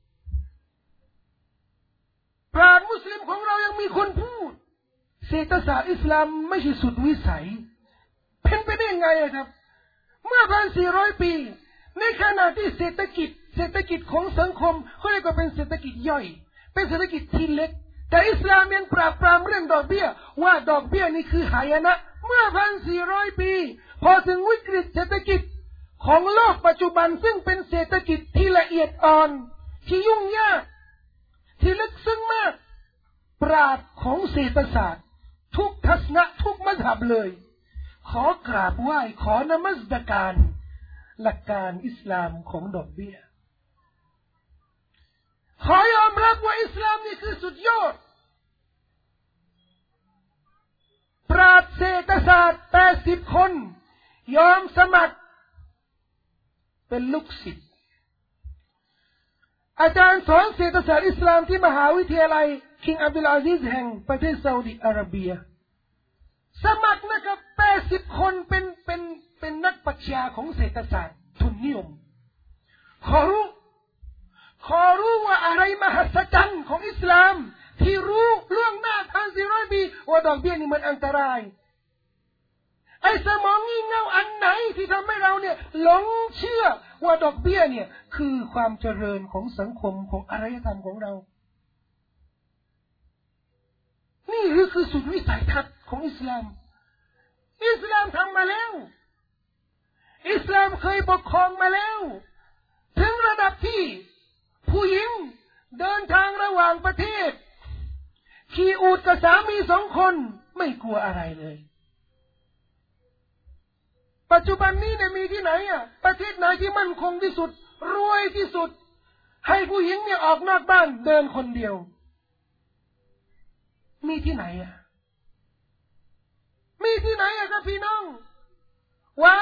ปราชญ์มุสลิมของเรายังมีคนพูดเศรษฐศาสตร์อิสลามไม่ใช่สุดวิสัยเป็นไปได้ยังไงครับเมื่อ1,400 ปีในขณะที่เศรษฐกิจของสังคมเขาเรียกว่าเป็นเศรษฐกิจย่อยเป็นเศรษฐกิจที่เล็กแต่อิสลามยังปราบปรามเรื่องดอกเบี้ยว่าดอกเบี้ยนี่คือหายนะเมื่อ1,400 ปีพอถึงวิกฤตเศรษฐกิจของโลกปัจจุบันซึ่งเป็นเศรษฐกิจที่ละเอียดอ่อนที่ยุ่งยากที่ลึกซึ้งมากปราชญ์ของเศรษฐศาสตร์ทุกทัศนะทุกมัธยบเลยขอกราบไหว้ขอนมัสการหลักการอิสลามของดอกเบี้ยขอยอมรับว่าอิสลามนี่คือสุดยอดปราชญ์เศรษฐศาสตร์80 คนยอมสมัครเป็นลูกศิษย์อาจารย์สอนเศรษฐศาสตร์อิสลามที่มหาวิทยาลัยคิงอับดุลอาซิซแห่งประเทศซาอุดิอาระเบียสมัครนะครับ80 คนเป็นนักปรัชญาของเศรษฐศาสตร์ทุนนิยมขอรู้ว่าอะไรมหัศจรรย์ของอิสลามที่รู้ล่วงหน้า1,400 ปีว่าดอกเบี้ยนี่มันอันตรายไอ้สมองงี่เง่าอันไหนที่ทำให้เราเนี่ยหลงเชื่อว่าดอกเบี้ยเนี่ยคือความเจริญของสังคมของอารยธรรมของเรานี่คือสุดวิสัยทัศน์ของอิสลามทำมาแล้วอิสลามเคยปกครองมาแล้วถึงระดับที่ผู้หญิงเดินทางระหว่างประเทศขี่อูฐกับสามี2 คนไม่กลัวอะไรเลยปัจจุบันนี้เนี่ยมีที่ไหนประเทศไหนที่มั่นคงที่สุดรวยที่สุดให้ผู้หญิงเนี่ยออกนอกบ้านเดินคนเดียวมีที่ไหนครับพี่น้องวาง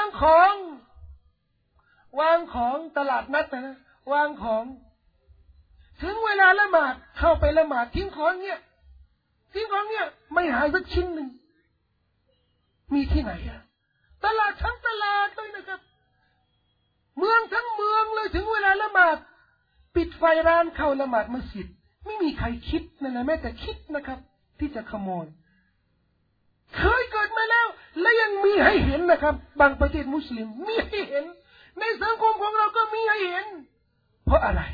ของตลาดนัดนะวางของถึงเวลาละหมาดเข้าไปละหมาดทิ้งของเนี่ยไม่หายสักชิ้นหนึ่งมีที่ไหนตลาดทั้งตลาดเลยนะครับเมืองทั้งเมืองเลยถึงเวลาละหมาดปิดไฟร้านเข้าละหมาดมัสยิดไม่มีใครคิดนั่นแหละแม้แต่คิดนะครับที่จะขโมยเคยเกิดมาแล้วและยังมีให้เห็นนะครับบางประเทศมุสลิมมีให้เห็นในสังคมของเราก็มีให้เห็นเพราะอะไร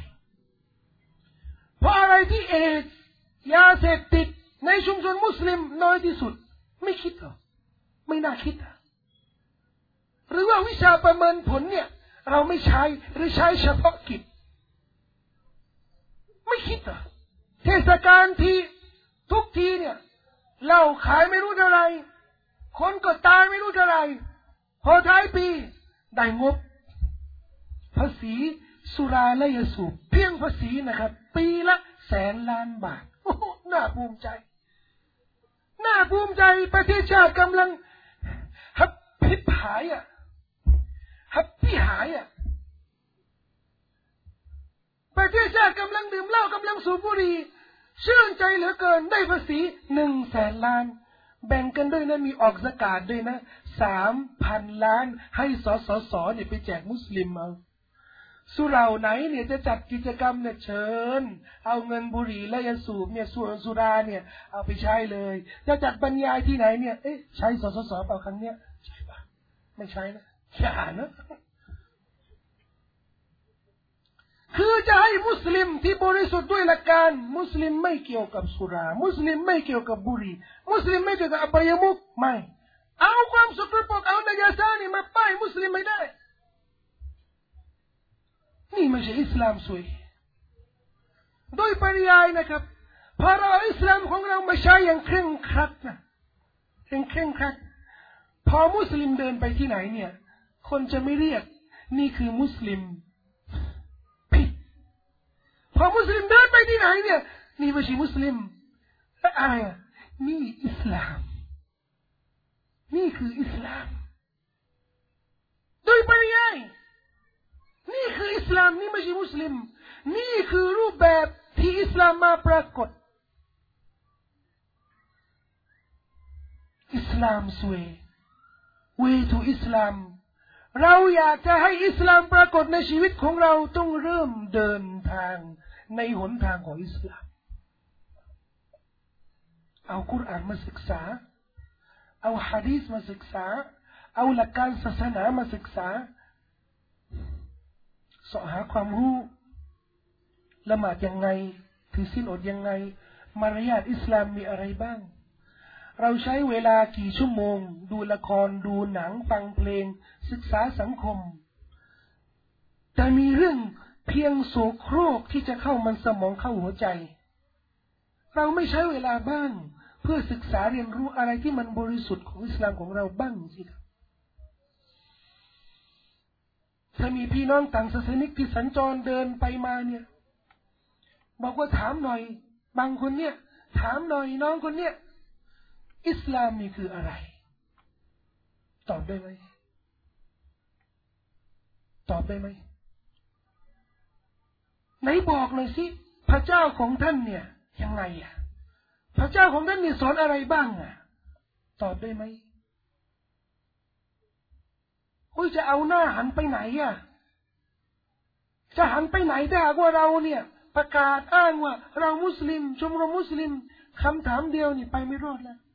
ที่เอดยาเสพติดในชุมชนมุสลิมน้อยที่สุดไม่คิดหรอไม่น่าคิดหรือว่าวิชาประเมินผลเนี่ยเราไม่ใช้หรือใช้เฉพาะกิจไม่คิดเทศกาลที่ทุกทีเนี่ยเหล้าขายไม่รู้เท่าไรคนก็ตายไม่รู้เท่าไรพอท้ายปีได้งบาษีสุราและยาสูบเพียงภาษีนะครับปีละ100,000,000 บาทโอ้น่าภูมิใจน่าภูมิใจประเทศชาติกำลังฮับพิบหายอ่ะฮับพี่หายอ่ะประเทศชาติกำลังดื่มเหล้ากำลังสูบบุหรี่ชื่นใจเหลือเกินได้ภาษี100,000,000,000แบ่งกันด้วยนะมีออกซะกาตด้วยนะ3,000 ล้านให้สสเนี่ยไปแจกมุสลิมเอาสุเหร่าไหนเนี่ยจะจัดกิจกรรมเนี่ยเชิญเอาเงินบุหรี่และยาสูบเนี่ยส่วนสุราเนี่ยเอาไปใช้เลยจะจัดบรรยายที่ไหนเนี่ยใช้สสเปล่าครั้งเนี้ยใช่ปะไม่ใช้นะอย่านะคือจะให้มุสลิมที่บริสุทธิ์ด้วยหลักการมุสลิมไม่เกี่ยวกับสุรามุสลิมไม่เกี่ยวกับบุหรี่มุสลิมไม่เกี่ยวกับอบายมุขไม่เอาความสกปรกเอานาญาซานี่มาป้ายมุสลิมไม่ได้นี่ไม่ใช่อิสลามสวยโดยปริยายนะครับพอเราอิสลามของเรามาใช้อย่างเคร่งครัดนะอย่างเคร่งครัดพอมุสลิมเดินไปที่ไหนเนี่ยคนจะไม่เรียกนี่คือมุสลิมผิดพอมุสลิมเดินไปที่ไหนเนี่ยนี่ไม่ใช่มุสลิมและอะไรอ่ะนี่อิสลามนี่คืออิสลามโดยปริยายนี่คืออิสลามนี่ไม่ใช่มุสลิมนี่คือรูปแบบที่อิสลามมาปรากฏอิสลามสวย way to อิสลามเราอยากจะให้อิสลามปรากฏในชีวิตของเราต้องเริ่มเดินทางในหนทางของอิสลามเอากุรอานมาศึกษาเอาหะดีษมาศึกษาเอาหลักการศาสนามาศึกษาสอบหาความรู้ละหมาดยังไงถือศีลอดยังไงมารยาทอิสลามมีอะไรบ้างเราใช้เวลากี่ชั่วโมงดูละครดูหนังฟังเพลงศึกษาสังคมแต่มีเรื่องเพียงโสโครกที่จะเข้ามันสมองเข้าหัวใจเราไม่ใช้เวลาบ้างเพื่อศึกษาเรียนรู้อะไรที่มันบริสุทธิ์ของอิสลามของเราบ้างสิครับถ้ามีพี่น้องต่างศาสนิกที่สัญจรเดินไปมาเนี่ยบอกว่าถามหน่อยบางคนเนี่ยถามหน่อยน้องคนเนี่ยอิสลามนี่คืออะไรตอบได้ไหมตอบได้ไหมไหนบอกหน่อยสิพระเจ้าของท่านเนี่ยยังไงอ่ะพระเจ้าของท่านนี่สอนอะไรบ้างอ่ะตอบได้ไหมคุยจะเอาหน้าหันไปไหนอ่ะจะหันไปไหนถ้าหากว่าเราเนี่ยประกาศอ้างว่าเรามุสลิมชมรมมุสลิมคำถามเดียวนี่ไปไม่รอดแล้ว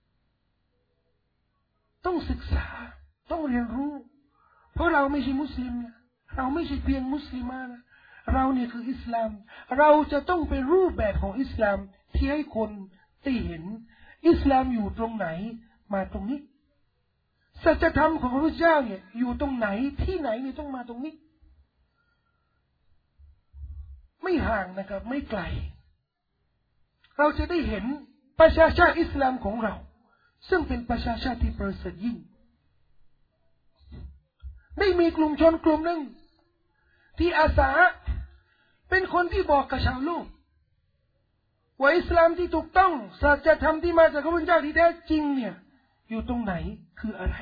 ต้องศึกษาต้องเรียนรู้เพราะเราไม่ใช่มุสลิมนะเราไม่ใช่เพียงมุสลิมานะเราเนี่ยคืออิสลามเราจะต้องเป็นรูปแบบของอิสลามที่ให้คนได้เห็นอิสลามอยู่ตรงไหนมาตรงนี้สัจธรรมของพระพุทธเจ้าเนี่ยอยู่ตรงไหนที่ไหนเนี่ยต้องมาตรงนี้ไม่ห่างนะครับไม่ไกลเราจะได้เห็นประชาชาติอิสลามของเราซึ่งเป็นประชาชาติที่ประเสริฐยิ่งได้มีกลุ่มชนกลุ่มหนึ่งที่อาสาเป็นคนที่บอกกับชาวโลกว่าอิสลามที่ถูกต้องสัจธรรมที่มาจากพระพุทธเจ้าที่แท้จริงเนี่ยอยู่ตรงไหนคืออะไร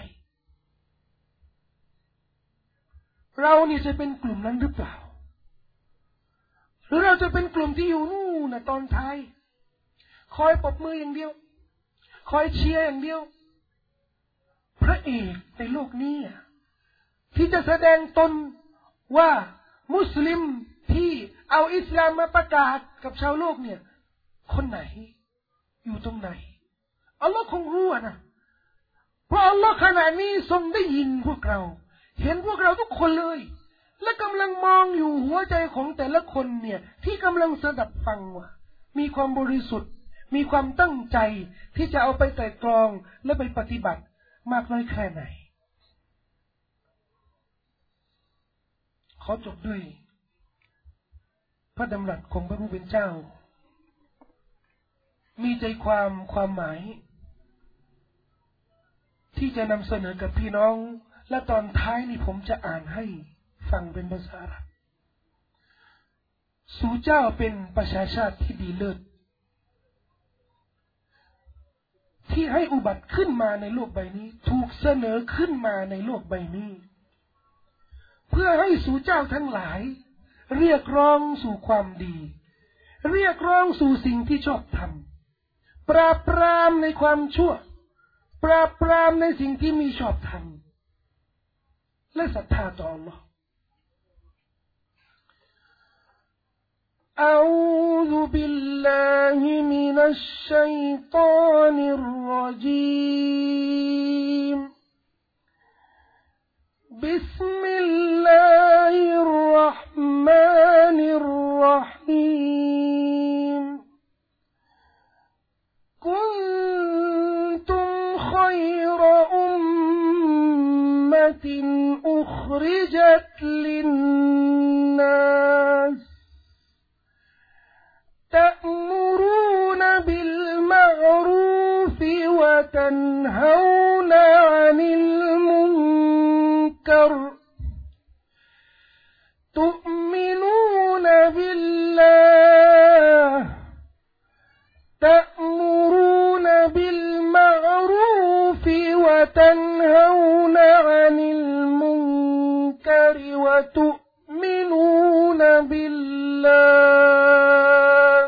เรานี่จะเป็นกลุ่มนั้นหรือเปล่าหรือเราจะเป็นกลุ่มที่อยู่นู่นนะตอนท้ายคอยปรบมืออย่างเดียวคอยเชียร์อย่างเดียวพระเอกในโลกนี้ที่จะแสดงตนว่ามุสลิมที่เอาอิสลามมาประกาศกับชาวโลกเนี่ยคนไหนอยู่ตรงไหนอัลลอฮ์คงรู้นะเพราะอัลลอฮ์ขณะนี้ทรงได้ยินพวกเราเห็นพวกเราทุกคนเลยและกำลังมองอยู่หัวใจของแต่ละคนเนี่ยที่กำลังสดับฟังว่ามีความบริสุทธิ์มีความตั้งใจที่จะเอาไปไตร่ตรองและไปปฏิบัติมากน้อยแค่ไหนขอจบด้วยพระดำรัสของพระผู้เป็นเจ้ามีใจความหมายที่จะนำเสนอกับพี่น้องและตอนท้ายนี่ผมจะอ่านให้ฟังเป็นภาษาอาหรับสู่เจ้าเป็นประชาชาติที่ดีเลิศที่ให้อุบัติขึ้นมาในโลกใบนี้ถูกเสนอขึ้นมาในโลกใบนี้เพื่อให้สู่เจ้าทั้งหลายเรียกร้องสู่ความดีเรียกร้องสู่สิ่งที่ชอบทำปราบปรามในความชั่วปราบปรามในสิ่งที่มีชอบธรรมและศรัทธาต่อ Allah أعوذ بالله من الشيطان الرجيم بسم الله الرحمن الرحيم كنتم خير أمة أخرجت للناس تأمرون بالمعروف وتنهون عن المنكر تؤمنون بالله تأمرون بالمعروف وتنهون عن المنكر وتؤمنون بالله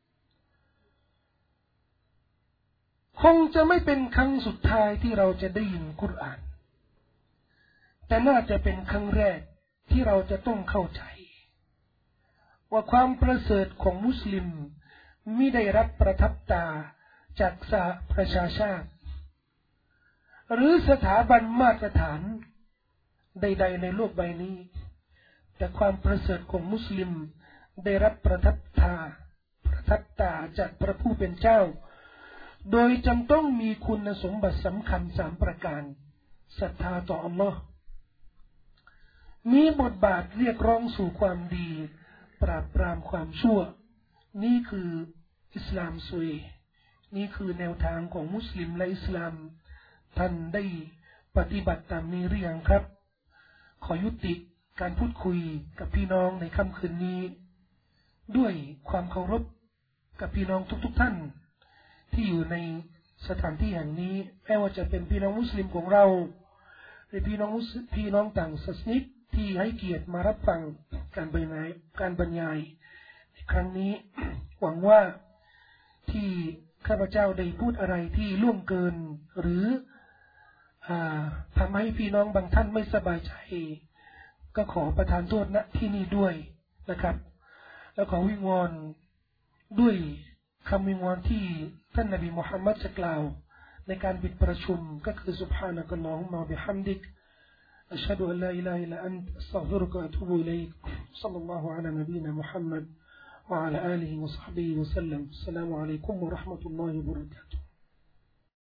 คงจะไม่เป็นครั้งสุดท้ายที่เราจะได้ยินกุรอานแต่น่าจะเป็นครั้งแรกที่เราจะต้องเข้าใจว่าความประเสริฐของมุสลิมมิได้รับประทับตาจากสหประชาชาติหรือสถาบันมาตรฐานใดๆในโลกใบนี้แต่ความประเสริฐของมุสลิมได้รับประทับตาจากพระผู้เป็นเจ้าโดยจำต้องมีคุณสมบัติสำคัญ3ประการศรัทธาต่ออัลลอฮ์มีบทบาทเรียกร้องสู่ความดีปราบปรามความชั่วนี่คืออิสลามสวยนี่คือแนวทางของมุสลิมและอิสลามท่านได้ปฏิบัติตามนี้หรือยังครับขอยุติการพูดคุยกับพี่น้องในค่ำคืนนี้ด้วยความเคารพกับพี่น้องทุกท่านที่อยู่ในสถานที่แห่งนี้ไม่ว่าจะเป็นพี่น้องมุสลิมของเราหรือพี่น้องต่างศาสนิกที่ให้เกียรติมารับฟังการบรรยายในครั้งนี้ หวังว่าที่ข้าพเจ้าได้พูดอะไรที่ล่วงเกินหรือทำให้พี่น้องบางท่านไม่สบายใจก็ขอประทานโทษณที่นี่ด้วยนะครับแล้วขอวิงวอนด้วยคำวิงวอนที่ท่านนบีมุฮัมมัดจะกล่าวในการปิดประชุมก็คือ سبحانك اللهم وبحمدك أشهد أن لا إله إلا أنت أستغفرك وأتوب إليك صلى الله على نبينا محمد وعلى آله وصحبه وسلم السلام عليكم ورحمة الله وبركاته